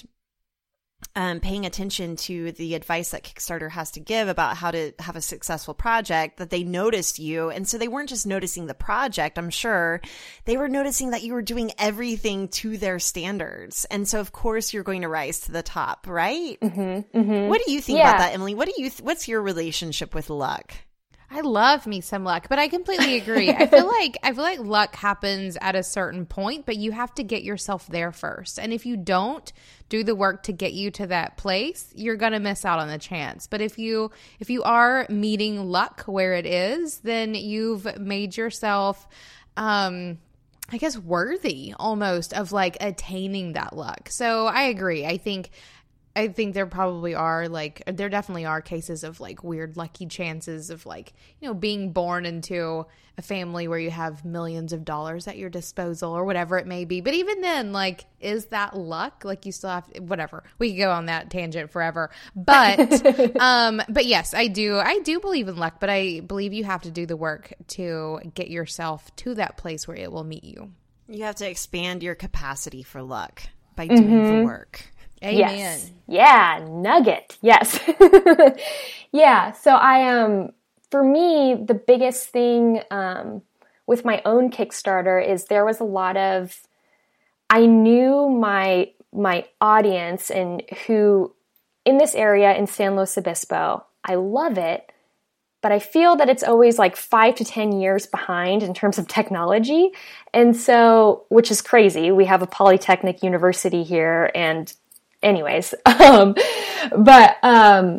um, paying attention to the advice that Kickstarter has to give about how to have a successful project that they noticed you. And so they weren't just noticing the project, I'm sure. They were noticing that you were doing everything to their standards. And so, of course, you're going to rise to the top, right? Mm-hmm, mm-hmm. What do you think yeah. about that, Emily? What do you? Th- what's your relationship with luck? I love me some luck, but I completely agree. I feel like I feel like luck happens at a certain point, but you have to get yourself there first. And if you don't do the work to get you to that place, you're going to miss out on the chance. But if you if you are meeting luck where it is, then you've made yourself um I guess worthy almost of like attaining that luck. So I agree. I think I think there probably are like, there definitely are cases of like weird lucky chances of like, you know, being born into a family where you have millions of dollars at your disposal or whatever it may be. But even then, like, is that luck? Like you still have, whatever. We could go on that tangent forever. But, um, but yes, I do. I do believe in luck, but I believe you have to do the work to get yourself to that place where it will meet you. You have to expand your capacity for luck by doing mm-hmm. the work. Amen. Yes. Yeah, nugget. Yes. yeah. So I um for me, the biggest thing um with my own Kickstarter is there was a lot of I knew my my audience and who in this area in San Luis Obispo. I love it, but I feel that it's always like five to ten years behind in terms of technology. And so, which is crazy. We have a Polytechnic University here, and anyways, um, but um,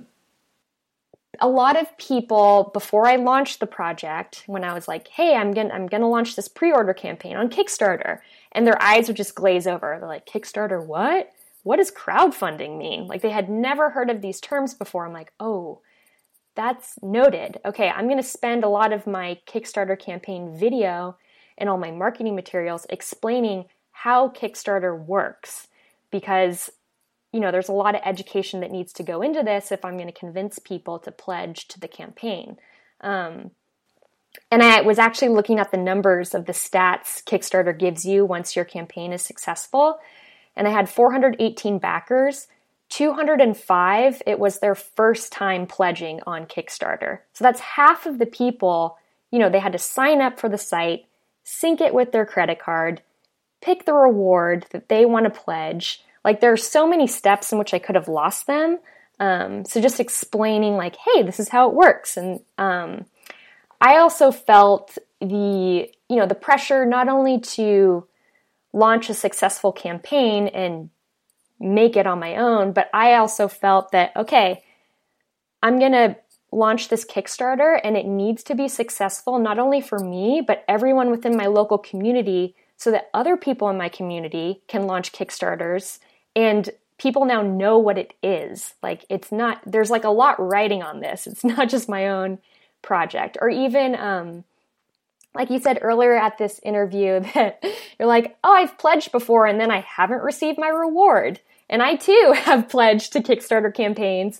a lot of people, before I launched the project, when I was like, hey, I'm gonna, I'm gonna launch this pre-order campaign on Kickstarter, and their eyes would just glaze over. They're like, Kickstarter, what? What does crowdfunding mean? Like, they had never heard of these terms before. I'm like, oh, that's noted. Okay, I'm gonna spend a lot of my Kickstarter campaign video and all my marketing materials explaining how Kickstarter works, because you know, there's a lot of education that needs to go into this if I'm going to convince people to pledge to the campaign. Um, and I was actually looking at the numbers of the stats Kickstarter gives you once your campaign is successful. And I had four hundred eighteen backers, two hundred five, it was their first time pledging on Kickstarter. So that's half of the people, you know, they had to sign up for the site, sync it with their credit card, pick the reward that they want to pledge. Like, there are so many steps in which I could have lost them. Um, so just explaining like, hey, this is how it works. And um, I also felt the, you know, the pressure not only to launch a successful campaign and make it on my own, but I also felt that, okay, I'm going to launch this Kickstarter and it needs to be successful, not only for me, but everyone within my local community, so that other people in my community can launch Kickstarters. And people now know what it is. Like, it's not, there's like a lot riding on this. It's not just my own project. Or even, um, like you said earlier at this interview, that you're like, oh, I've pledged before and then I haven't received my reward. And I too have pledged to Kickstarter campaigns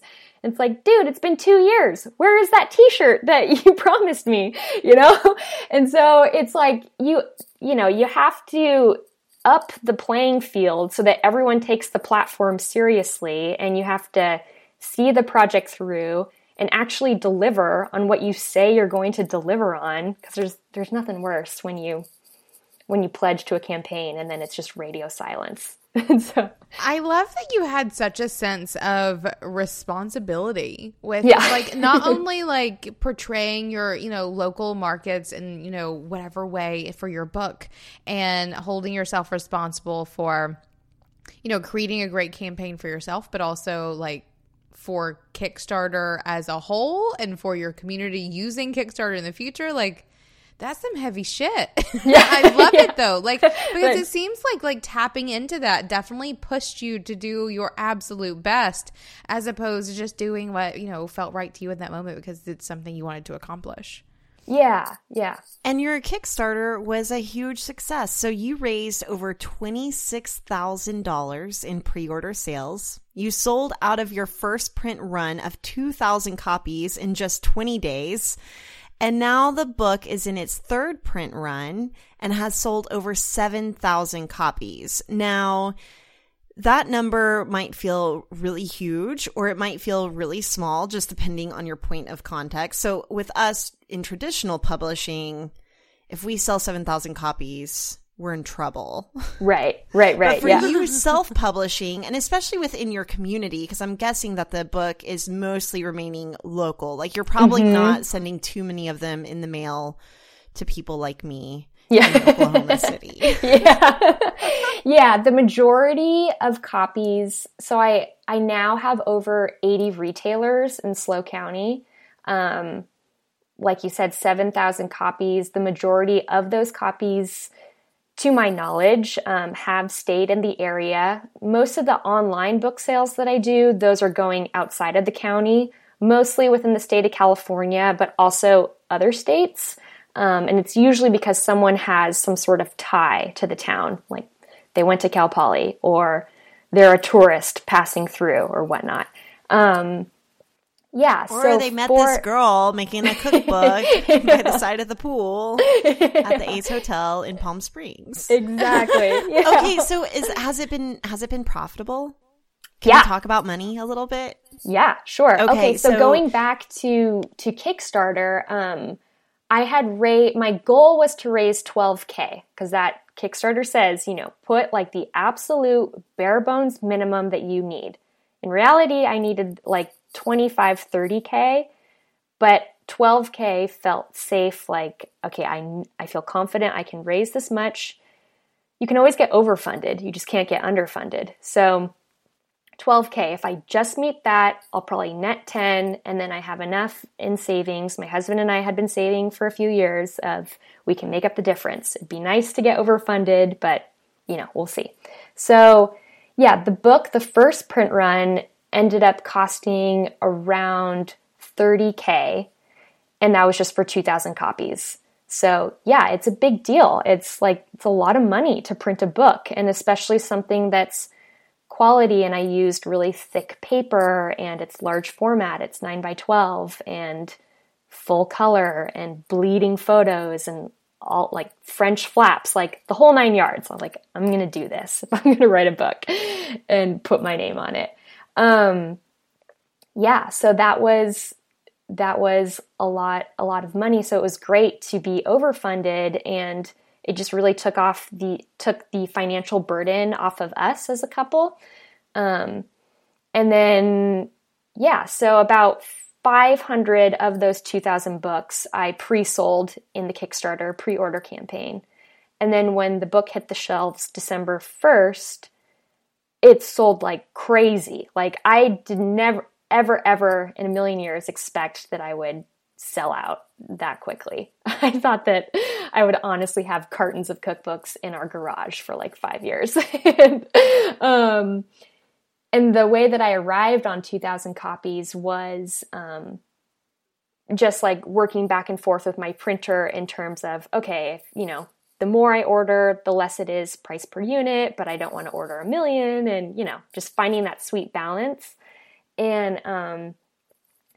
It's like, dude, it's been two years. Where is that t-shirt that you promised me? You know? And so it's like, you, you know, you have to up the playing field so that everyone takes the platform seriously, and you have to see the project through and actually deliver on what you say you're going to deliver on. Because there's there's nothing worse when you when you pledge to a campaign and then it's just radio silence. So I love that you had such a sense of responsibility with yeah. like not only like portraying your, you know, local markets in, you know, whatever way for your book, and holding yourself responsible for, you know, creating a great campaign for yourself, but also like for Kickstarter as a whole and for your community using Kickstarter in the future. Like, that's some heavy shit. Yeah, I love yeah. it though. Like, because right. it seems like like tapping into that definitely pushed you to do your absolute best, as opposed to just doing what, you know, felt right to you in that moment because it's something you wanted to accomplish. Yeah, yeah. And your Kickstarter was a huge success. So you raised over twenty-six thousand dollars in pre-order sales. You sold out of your first print run of two thousand copies in just twenty days. And now the book is in its third print run and has sold over seven thousand copies. Now, that number might feel really huge, or it might feel really small, just depending on your point of context. So with us in traditional publishing, if we sell seven thousand copies, we're in trouble. Right, right, right. But for yeah. you self-publishing, and especially within your community, because I'm guessing that the book is mostly remaining local. Like, you're probably mm-hmm. not sending too many of them in the mail to people like me yeah. in Oklahoma City. yeah. yeah, the majority of copies. So I, I now have over eighty retailers in SLO County. Um, like you said, seven thousand copies. The majority of those copies, to my knowledge, um, have stayed in the area. Most of the online book sales that I do, those are going outside of the county, mostly within the state of California, but also other states. Um, and it's usually because someone has some sort of tie to the town, like they went to Cal Poly, or they're a tourist passing through or whatnot. Um, Yeah. Or so they met for... this girl making a cookbook yeah. by the side of the pool at the Ace Hotel in Palm Springs. Exactly. Yeah. Okay, so is has it been has it been profitable? Can yeah. we talk about money a little bit? Yeah, sure. Okay, okay so, so going back to to Kickstarter, um, I had raised, my goal was to raise twelve K, because that Kickstarter says, you know, put like the absolute bare bones minimum that you need. In reality, I needed like twenty-five, thirty K, but twelve K felt safe. Like, okay, I, I feel confident I can raise this much. You can always get overfunded. You just can't get underfunded. So twelve K, if I just meet that, I'll probably net ten, and then I have enough in savings. My husband and I had been saving for a few years of, we can make up the difference. It'd be nice to get overfunded, but you know, we'll see. So yeah, the book, the first print run, ended up costing around thirty K, and that was just for two thousand copies. So yeah, it's a big deal. It's like, it's a lot of money to print a book, and especially something that's quality. And I used really thick paper, and it's large format. It's nine by twelve and full color and bleeding photos and all like French flaps, like the whole nine yards. I'm like, I'm going to do this if I'm going to write a book and put my name on it. Um, yeah, so that was, that was a lot, a lot of money. So it was great to be overfunded, and it just really took off the, took the financial burden off of us as a couple. Um, and then, yeah, so about five hundred of those two thousand books I pre-sold in the Kickstarter pre-order campaign. And then when the book hit the shelves December first, it sold like crazy. Like, I did never, ever, ever in a million years expect that I would sell out that quickly. I thought that I would honestly have cartons of cookbooks in our garage for like five years. and, um, and the way that I arrived on two thousand copies was um, just like working back and forth with my printer in terms of, okay, if, you know, the more I order, the less it is price per unit, but I don't want to order a million, and, you know, just finding that sweet balance. And um,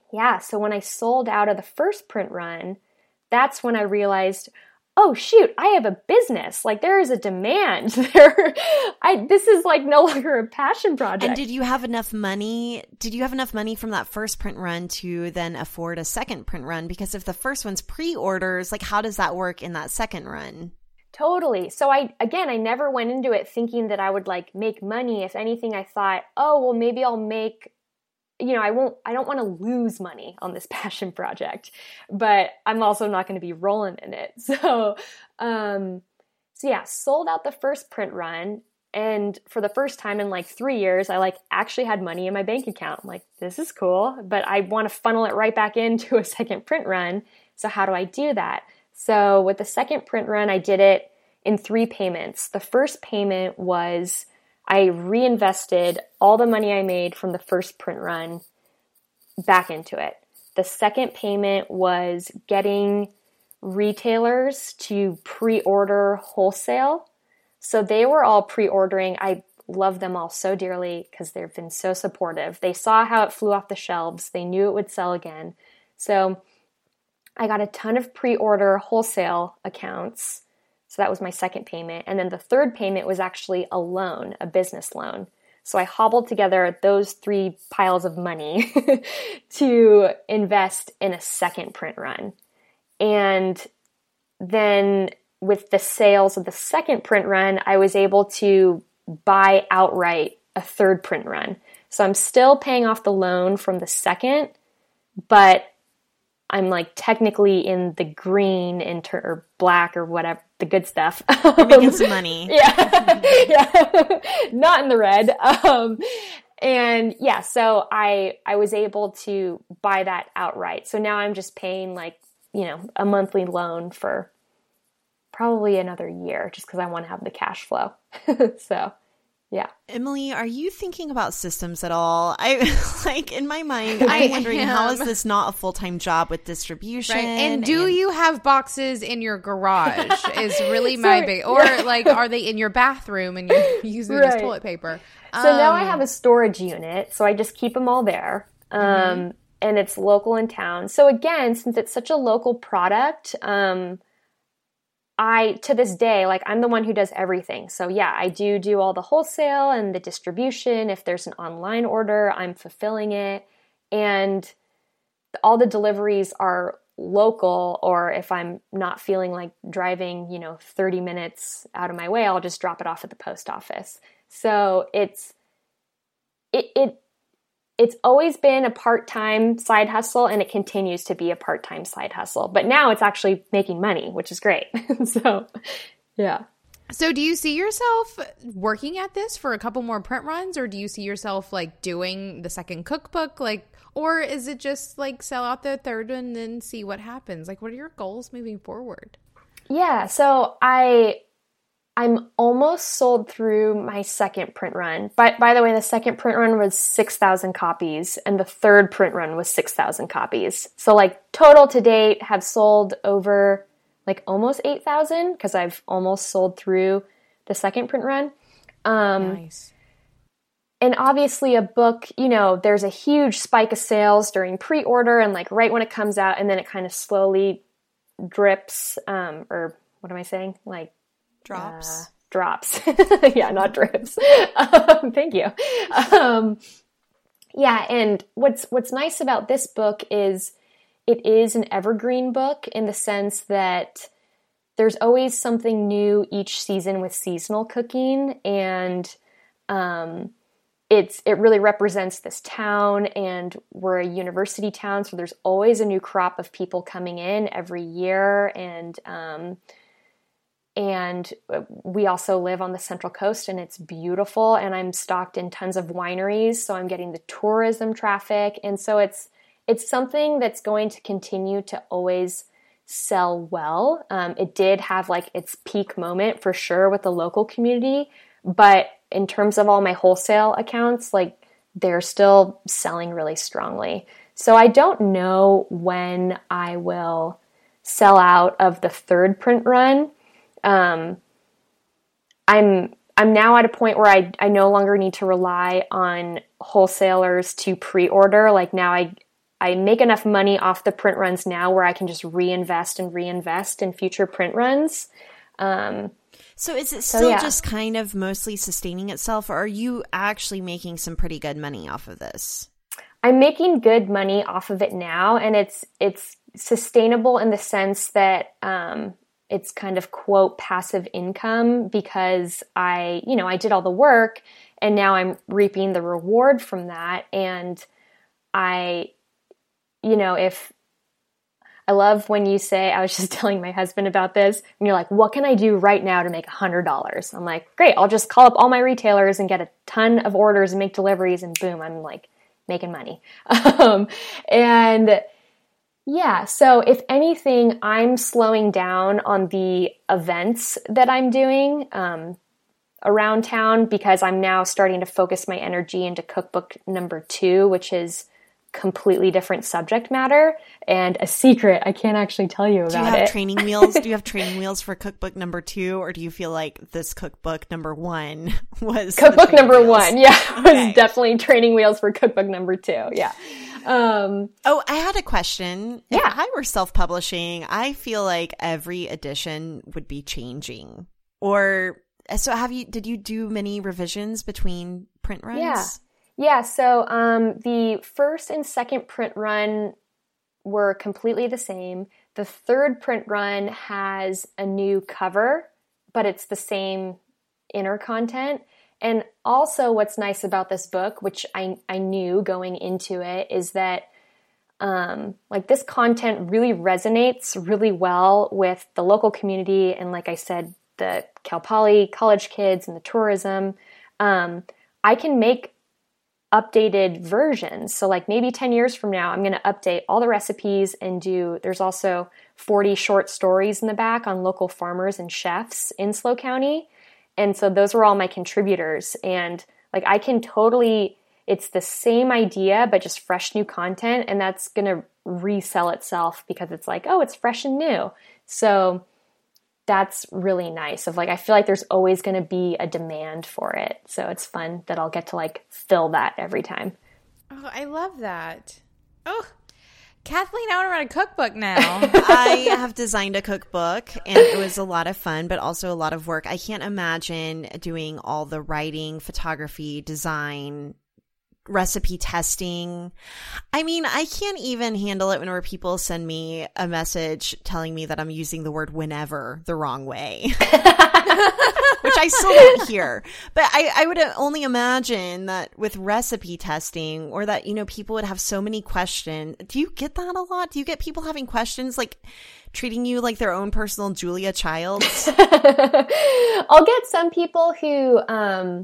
yeah, so when I sold out of the first print run, that's when I realized, oh shoot, I have a business. Like there is a demand there. I, this is like no longer a passion project. And did you have enough money? Did you have enough money from that first print run to then afford a second print run? Because if the first one's pre-orders, like how does that work in that second run? Totally. So I, again, I never went into it thinking that I would like make money. If anything, I thought, oh, well, maybe I'll make, you know, I won't, I don't want to lose money on this passion project, but I'm also not going to be rolling in it. So, um, so yeah, sold out the first print run. And for the first time in like three years, I like actually had money in my bank account. I'm like, this is cool, but I want to funnel it right back into a second print run. So how do I do that? So with the second print run, I did it in three payments. The first payment was I reinvested all the money I made from the first print run back into it. The second payment was getting retailers to pre-order wholesale. So they were all pre-ordering. I love them all so dearly because they've been so supportive. They saw how it flew off the shelves. They knew it would sell again. So I got a ton of pre-order wholesale accounts. So that was my second payment. And then the third payment was actually a loan, a business loan. So I hobbled together those three piles of money to invest in a second print run. And then with the sales of the second print run, I was able to buy outright a third print run. So I'm still paying off the loan from the second, but I'm like technically in the green inter- or black or whatever, the good stuff. You're making some money. Yeah. yeah. Not in the red. Um, and yeah, so I, I was able to buy that outright. So now I'm just paying like, you know, a monthly loan for probably another year just because I want to have the cash flow. So yeah. Emily, are you thinking about systems at all? I like in my mind, I'm wondering how is this not a full-time job with distribution? Right. And do and- you have boxes in your garage is really my big, or like, are they in your bathroom and you're using right. as toilet paper? So um, now I have a storage unit, so I just keep them all there. Um, mm-hmm. And it's local in town. So again, since it's such a local product, um, I, to this day, like I'm the one who does everything. So yeah, I do do all the wholesale and the distribution. If there's an online order, I'm fulfilling it. And all the deliveries are local, or if I'm not feeling like driving, you know, thirty minutes out of my way, I'll just drop it off at the post office. So it's, it, it, it's always been a part-time side hustle, and it continues to be a part-time side hustle. But now it's actually making money, which is great. So, yeah. So do you see yourself working at this for a couple more print runs, or do you see yourself like doing the second cookbook? Like, or is it just like sell out the third and then see what happens? Like, what are your goals moving forward? Yeah. So I... I'm almost sold through my second print run. But by the way, the second print run was six thousand copies and the third print run was six thousand copies. So like total to date have sold over like almost eight thousand because I've almost sold through the second print run. Um, nice. And obviously a book, you know, there's a huge spike of sales during pre-order and like right when it comes out, and then it kind of slowly drips, um, or what am I saying? Like, Drops. Uh, drops. Yeah, not drips. um, thank you. Um, yeah, and what's what's nice about this book is it is an evergreen book in the sense that there's always something new each season with seasonal cooking, and um, it's it really represents this town, and we're a university town, so there's always a new crop of people coming in every year, and um, And we also live on the Central Coast, and it's beautiful, and I'm stocked in tons of wineries, so I'm getting the tourism traffic. And so it's it's something that's going to continue to always sell well. Um, it did have like its peak moment for sure with the local community, but in terms of all my wholesale accounts, like they're still selling really strongly. So I don't know when I will sell out of the third print run. Um, I'm, I'm now at a point where I, I no longer need to rely on wholesalers to pre-order. Like now I, I make enough money off the print runs now where I can just reinvest and reinvest in future print runs. Um, so is it so still yeah. just kind of mostly sustaining itself, or are you actually making some pretty good money off of this? I'm making good money off of it now, and it's it's sustainable in the sense that um, it's kind of, quote, passive income, because I, you know, I did all the work and now I'm reaping the reward from that. And I, you know, if I love when you say, I was just telling my husband about this, and you're like, what can I do right now to make a hundred dollars? I'm like, great, I'll just call up all my retailers and get a ton of orders and make deliveries, and boom, I'm like making money. Um, and yeah, so if anything, I'm slowing down on the events that I'm doing um, around town, because I'm now starting to focus my energy into cookbook number two, which is completely different subject matter and a secret. I can't actually tell you about it. Do you have it. training wheels? Do you have training wheels for cookbook number two, or do you feel like this cookbook number one was cookbook number wheels? one? Yeah, okay. was definitely training wheels for cookbook number two. Yeah. Um, oh, I had a question. Yeah. If I were self-publishing, I feel like every edition would be changing. Or so have you? Did you do many revisions between print runs? Yeah. Yeah, so um, the first and second print run were completely the same. The third print run has a new cover, but it's the same inner content. And also what's nice about this book, which I, I knew going into it, is that um, like this content really resonates really well with the local community and, like I said, the Cal Poly college kids and the tourism. Um, I can make updated versions. So like maybe ten years from now, I'm going to update all the recipes and do, there's also forty short stories in the back on local farmers and chefs in SLO County. And so those were all my contributors. And like, I can totally, it's the same idea, but just fresh new content. And that's going to resell itself because it's like, oh, it's fresh and new. So that's really nice. Of like, I feel like there's always going to be a demand for it. So it's fun that I'll get to like fill that every time. Oh, I love that. Oh, Kathleen, I want to run a cookbook now. I have designed a cookbook, and it was a lot of fun, but also a lot of work. I can't imagine doing all the writing, photography, design, recipe testing. I mean, I can't even handle it whenever people send me a message telling me that I'm using the word whenever the wrong way, which I still don't hear. But I, I would only imagine that with recipe testing, or that, you know, people would have so many questions. Do you get that a lot? Do you get people having questions, like treating you like their own personal Julia Childs? I'll get some people who, um,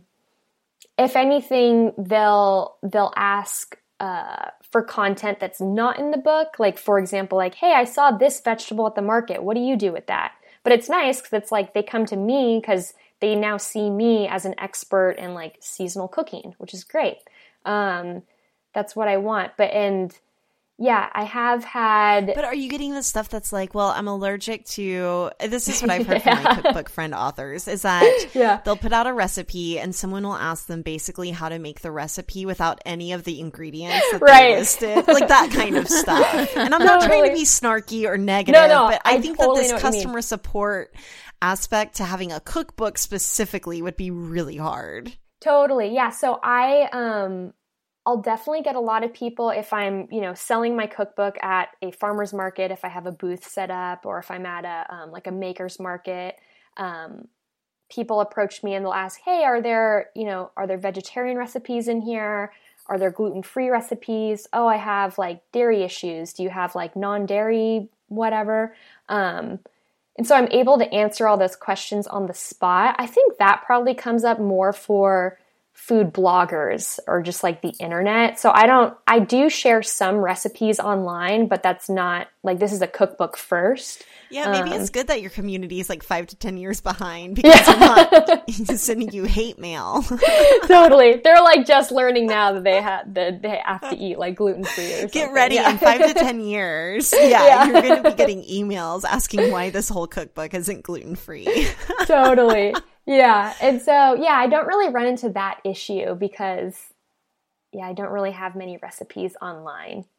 if anything, they'll they'll ask uh, for content that's not in the book. Like, for example, like, hey, I saw this vegetable at the market. What do you do with that? But it's nice because it's like they come to me because they now see me as an expert in like seasonal cooking, which is great. Um, that's what I want. But and yeah, I have had. But are you getting the stuff that's like, well, I'm allergic to, this is what I've heard yeah. from my cookbook friend authors, is that yeah. they'll put out a recipe and someone will ask them basically how to make the recipe without any of the ingredients that right. they listed. Like that kind of stuff. And I'm not totally. trying to be snarky or negative, no, no, but I, I think totally that this customer support aspect to having a cookbook specifically would be really hard. Totally. Yeah. So I, um, I'll definitely get a lot of people if I'm, you know, selling my cookbook at a farmer's market, if I have a booth set up, or if I'm at a, um, like a maker's market, um, people approach me and they'll ask, hey, are there, you know, are there vegetarian recipes in here? Are there gluten-free recipes? Oh, I have like dairy issues. Do you have like non-dairy, whatever? Um, and so I'm able to answer all those questions on the spot. I think that probably comes up more for food bloggers or just like the internet. So I don't, I do share some recipes online, but that's not like, this is a cookbook first. Yeah, maybe um, it's good that your community is like five to ten years behind because yeah. they're not sending you hate mail. Totally. They're like just learning now that they have, that they have to eat like gluten-free or something. Get ready yeah. in five to ten years. Yeah, yeah. You're going to be getting emails asking why this whole cookbook isn't gluten-free. Totally. Yeah. And so, yeah, I don't really run into that issue because, yeah, I don't really have many recipes online.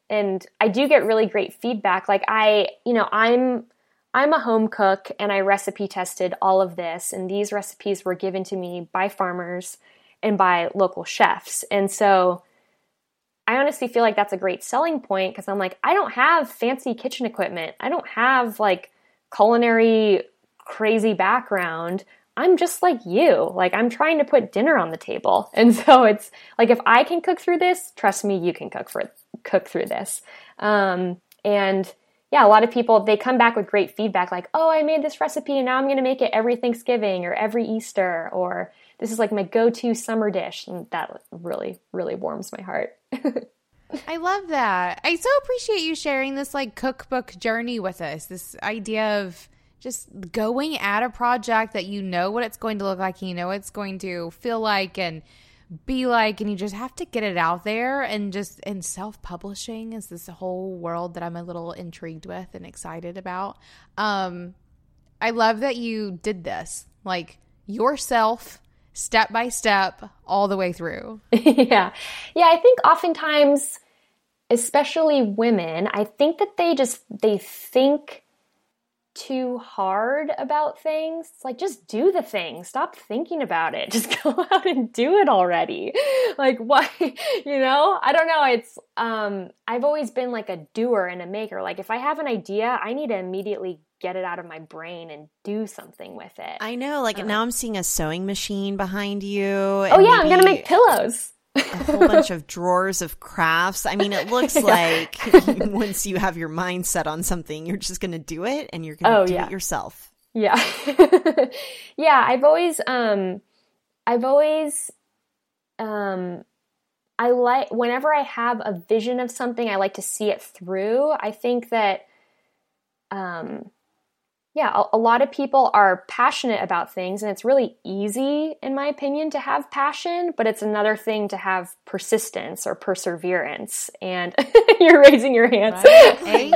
and I do get really great feedback. Like I, you know, I'm, I'm a home cook and I recipe tested all of this, and these recipes were given to me by farmers and by local chefs. And so I honestly feel like that's a great selling point, because I'm like, I don't have fancy kitchen equipment. I don't have like culinary crazy background. I'm just like you. Like, I'm trying to put dinner on the table. And so it's like, if I can cook through this, trust me, you can cook for cook through this. Um, and yeah, a lot of people, they come back with great feedback, like, oh, I made this recipe and now I'm going to make it every Thanksgiving or every Easter, or this is like my go-to summer dish. And that really, really warms my heart. I love that. I so appreciate you sharing this like cookbook journey with us. This idea of just going at a project that you know what it's going to look like, and you know what it's going to feel like and be like, and you just have to get it out there. And just and self-publishing is this whole world that I'm a little intrigued with and excited about. Um, I love that you did this, like yourself, step by step, all the way through. yeah. Yeah, I think oftentimes, especially women, I think that they just, they think too hard about things. It's like, just do the thing. Stop thinking about it. Just go out and do it already. Like, why, you know? I don't know. It's, um, I've always been like a doer and a maker. Like, if I have an idea, I need to immediately get it out of my brain and do something with it. I know. Like, um, now I'm seeing a sewing machine behind you. Oh, yeah. I'm going to make pillows. A whole bunch of drawers of crafts. I mean, it looks like once you have your mind set on something, you're just going to do it, and you're going to oh, do yeah. it yourself. Yeah. yeah. I've always, um, I've always, um, I like, whenever I have a vision of something, I like to see it through. I think that, um, yeah, a, a lot of people are passionate about things, and it's really easy, in my opinion, to have passion, but it's another thing to have persistence or perseverance. And you're raising your hands. Right.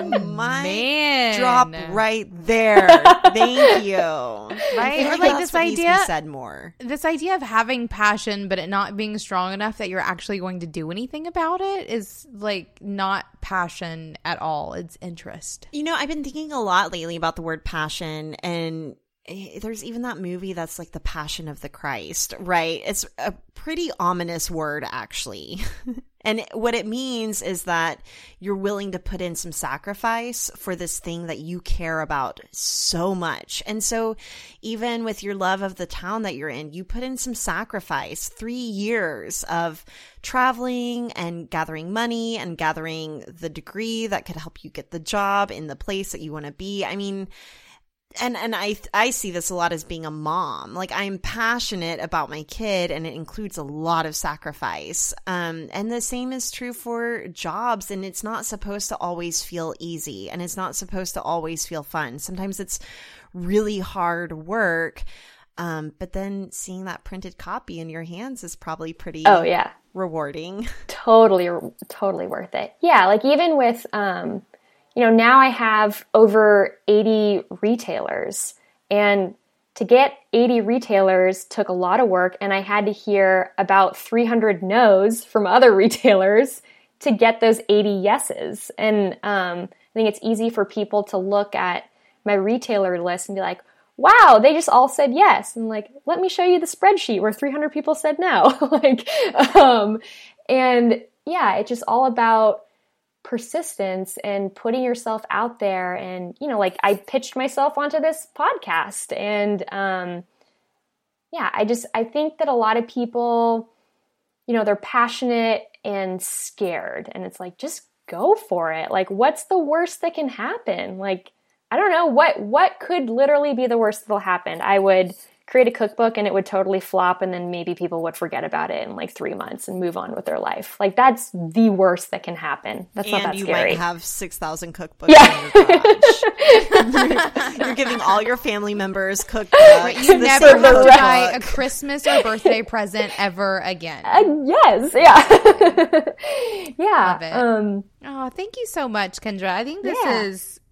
My drop right there. Thank you. Right? Or like this idea, said more. This idea of having passion, but it not being strong enough that you're actually going to do anything about it is like not passion at all. It's interest. You know, I've been thinking a lot lately about the word passion. And there's even that movie that's like The Passion of the Christ, right? It's a pretty ominous word, actually. And what it means is that you're willing to put in some sacrifice for this thing that you care about so much. And so even with your love of the town that you're in, you put in some sacrifice, three years of traveling and gathering money and gathering the degree that could help you get the job in the place that you want to be. I mean, And and I I see this a lot as being a mom. Like, I'm passionate about my kid, and it includes a lot of sacrifice. Um, and the same is true for jobs, and it's not supposed to always feel easy, and it's not supposed to always feel fun. Sometimes it's really hard work. Um, but then seeing that printed copy in your hands is probably pretty oh yeah rewarding. Totally, totally worth it. Yeah, like even with um. You know, now I have over eighty retailers, and to get eighty retailers took a lot of work, and I had to hear about three hundred no's from other retailers to get those eighty yeses. And um, I think it's easy for people to look at my retailer list and be like, wow, they just all said yes. And like, let me show you the spreadsheet where three hundred people said no. like, um, and yeah, it's just all about persistence and putting yourself out there. And, you know, like I pitched myself onto this podcast, and, um, yeah, I just, I think that a lot of people, you know, they're passionate and scared, and it's like, just go for it. Like, what's the worst that can happen? Like, I don't know what, what could literally be the worst that'll happen. I would create a cookbook and it would totally flop, and then maybe people would forget about it in like three months and move on with their life. Like, that's the worst that can happen. That's and not that you scary. might have six thousand cookbooks yeah. in your garage. you're, you're giving all your family members cookbooks. You never have to buy a Christmas or birthday present ever again. Uh, yes. Yeah. yeah. Love it. Um, oh, thank you so much, Kendra. I think this yeah. is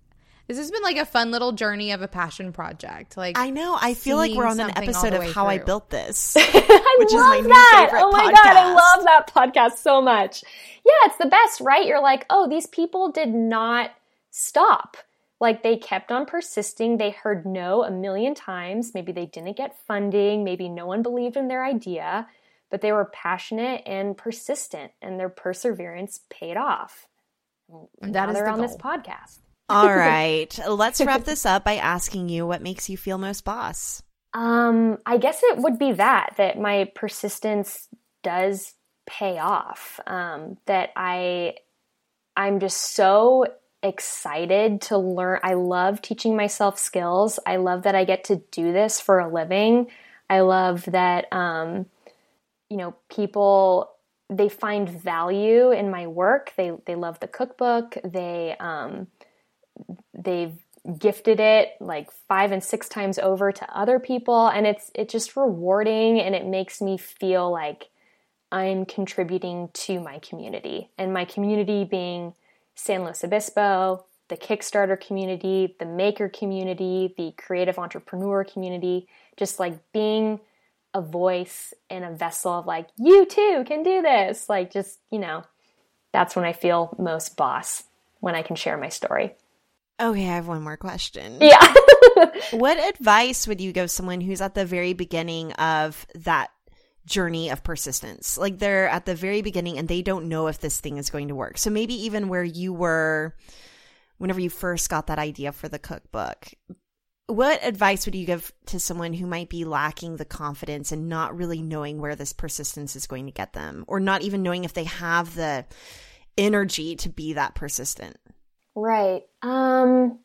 This has been like a fun little journey of a passion project. Like I know. I feel like we're on an episode of How I Built This, I which is love my new that. favorite Oh my podcast. God, I love that podcast so much. Yeah, it's the best, right? You're like, oh, these people did not stop. Like they kept on persisting. They heard no a million times. Maybe they didn't get funding. Maybe no one believed in their idea, but they were passionate and persistent, and their perseverance paid off. And that now is they're the on goal. this podcast. All right. Let's wrap this up by asking you what makes you feel most boss. Um, I guess it would be that, that my persistence does pay off. Um, that I, I'm just so excited to learn. I love teaching myself skills. I love that I get to do this for a living. I love that, um, you know, people, they find value in my work. They, they love the cookbook. They, um, they've gifted it like five and six times over to other people. And it's, it's just rewarding, and it makes me feel like I'm contributing to my community, and my community being San Luis Obispo, the Kickstarter community, the maker community, the creative entrepreneur community, just like being a voice and a vessel of like, you too can do this. Like, just, you know, that's when I feel most boss, when I can share my story. Okay, I have one more question. Yeah. What advice would you give someone who's at the very beginning of that journey of persistence? Like they're at the very beginning and they don't know if this thing is going to work. So maybe even where you were whenever you first got that idea for the cookbook, what advice would you give to someone who might be lacking the confidence and not really knowing where this persistence is going to get them, or not even knowing if they have the energy to be that persistent? Right. Um,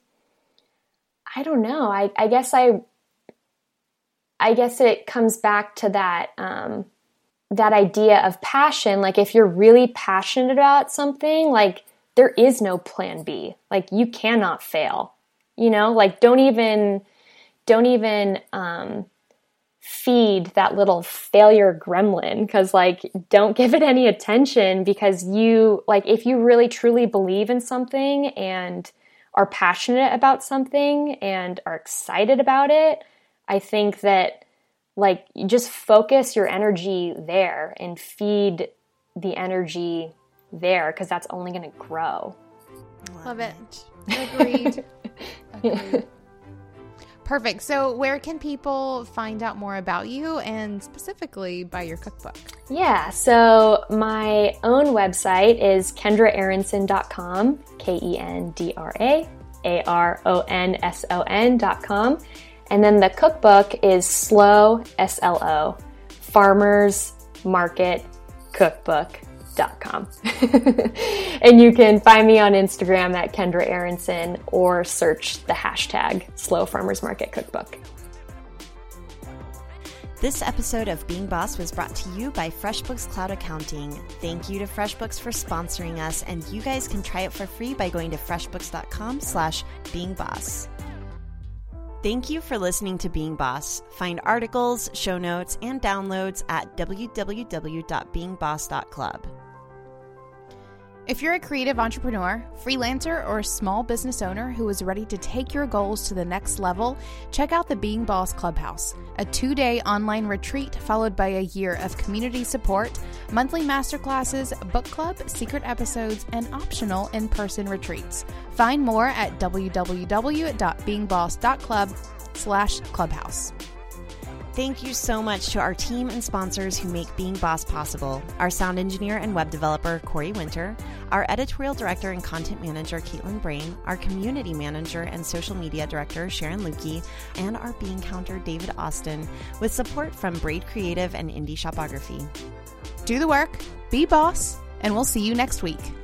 I don't know. I, I guess I, I guess it comes back to that, um, that idea of passion. Like if you're really passionate about something, like there is no plan B. Like you cannot fail, you know, like don't even, don't even, um, feed that little failure gremlin, because like don't give it any attention, because you like if you really truly believe in something and are passionate about something and are excited about it, I think that like you just focus your energy there and feed the energy there, because that's only going to grow. Love it. Agreed. Agreed. Perfect. So where can people find out more about you and specifically buy your cookbook? Yeah, so my own website is kendra aronson dot com, K E N D R A A R O N S O N dot com. And then the cookbook is SLO, S L O, Farmers Market Cookbook dot com. And you can find me on Instagram at Kendra Aronson, or search the hashtag Slow Farmers Market Cookbook. This episode of Being Boss was brought to you by FreshBooks Cloud Accounting. Thank you to FreshBooks for sponsoring us, and you guys can try it for free by going to freshbooks dot com slash being boss. Thank you for listening to Being Boss. Find articles, show notes, and downloads at w w w dot being boss dot club. If you're a creative entrepreneur, freelancer, or small business owner who is ready to take your goals to the next level, check out the Being Boss Clubhouse, a two-day online retreat followed by a year of community support, monthly masterclasses, book club, secret episodes, and optional in-person retreats. Find more at w w w dot being boss dot club slash clubhouse. Thank you so much to our team and sponsors who make Being Boss possible. Our sound engineer and web developer, Corey Winter, our editorial director and content manager, Caitlin Brain, our community manager and social media director, Sharon Lukey, and our Being Counter, David Austin, with support from Braid Creative and Indie Shopography. Do the work, be boss, and we'll see you next week.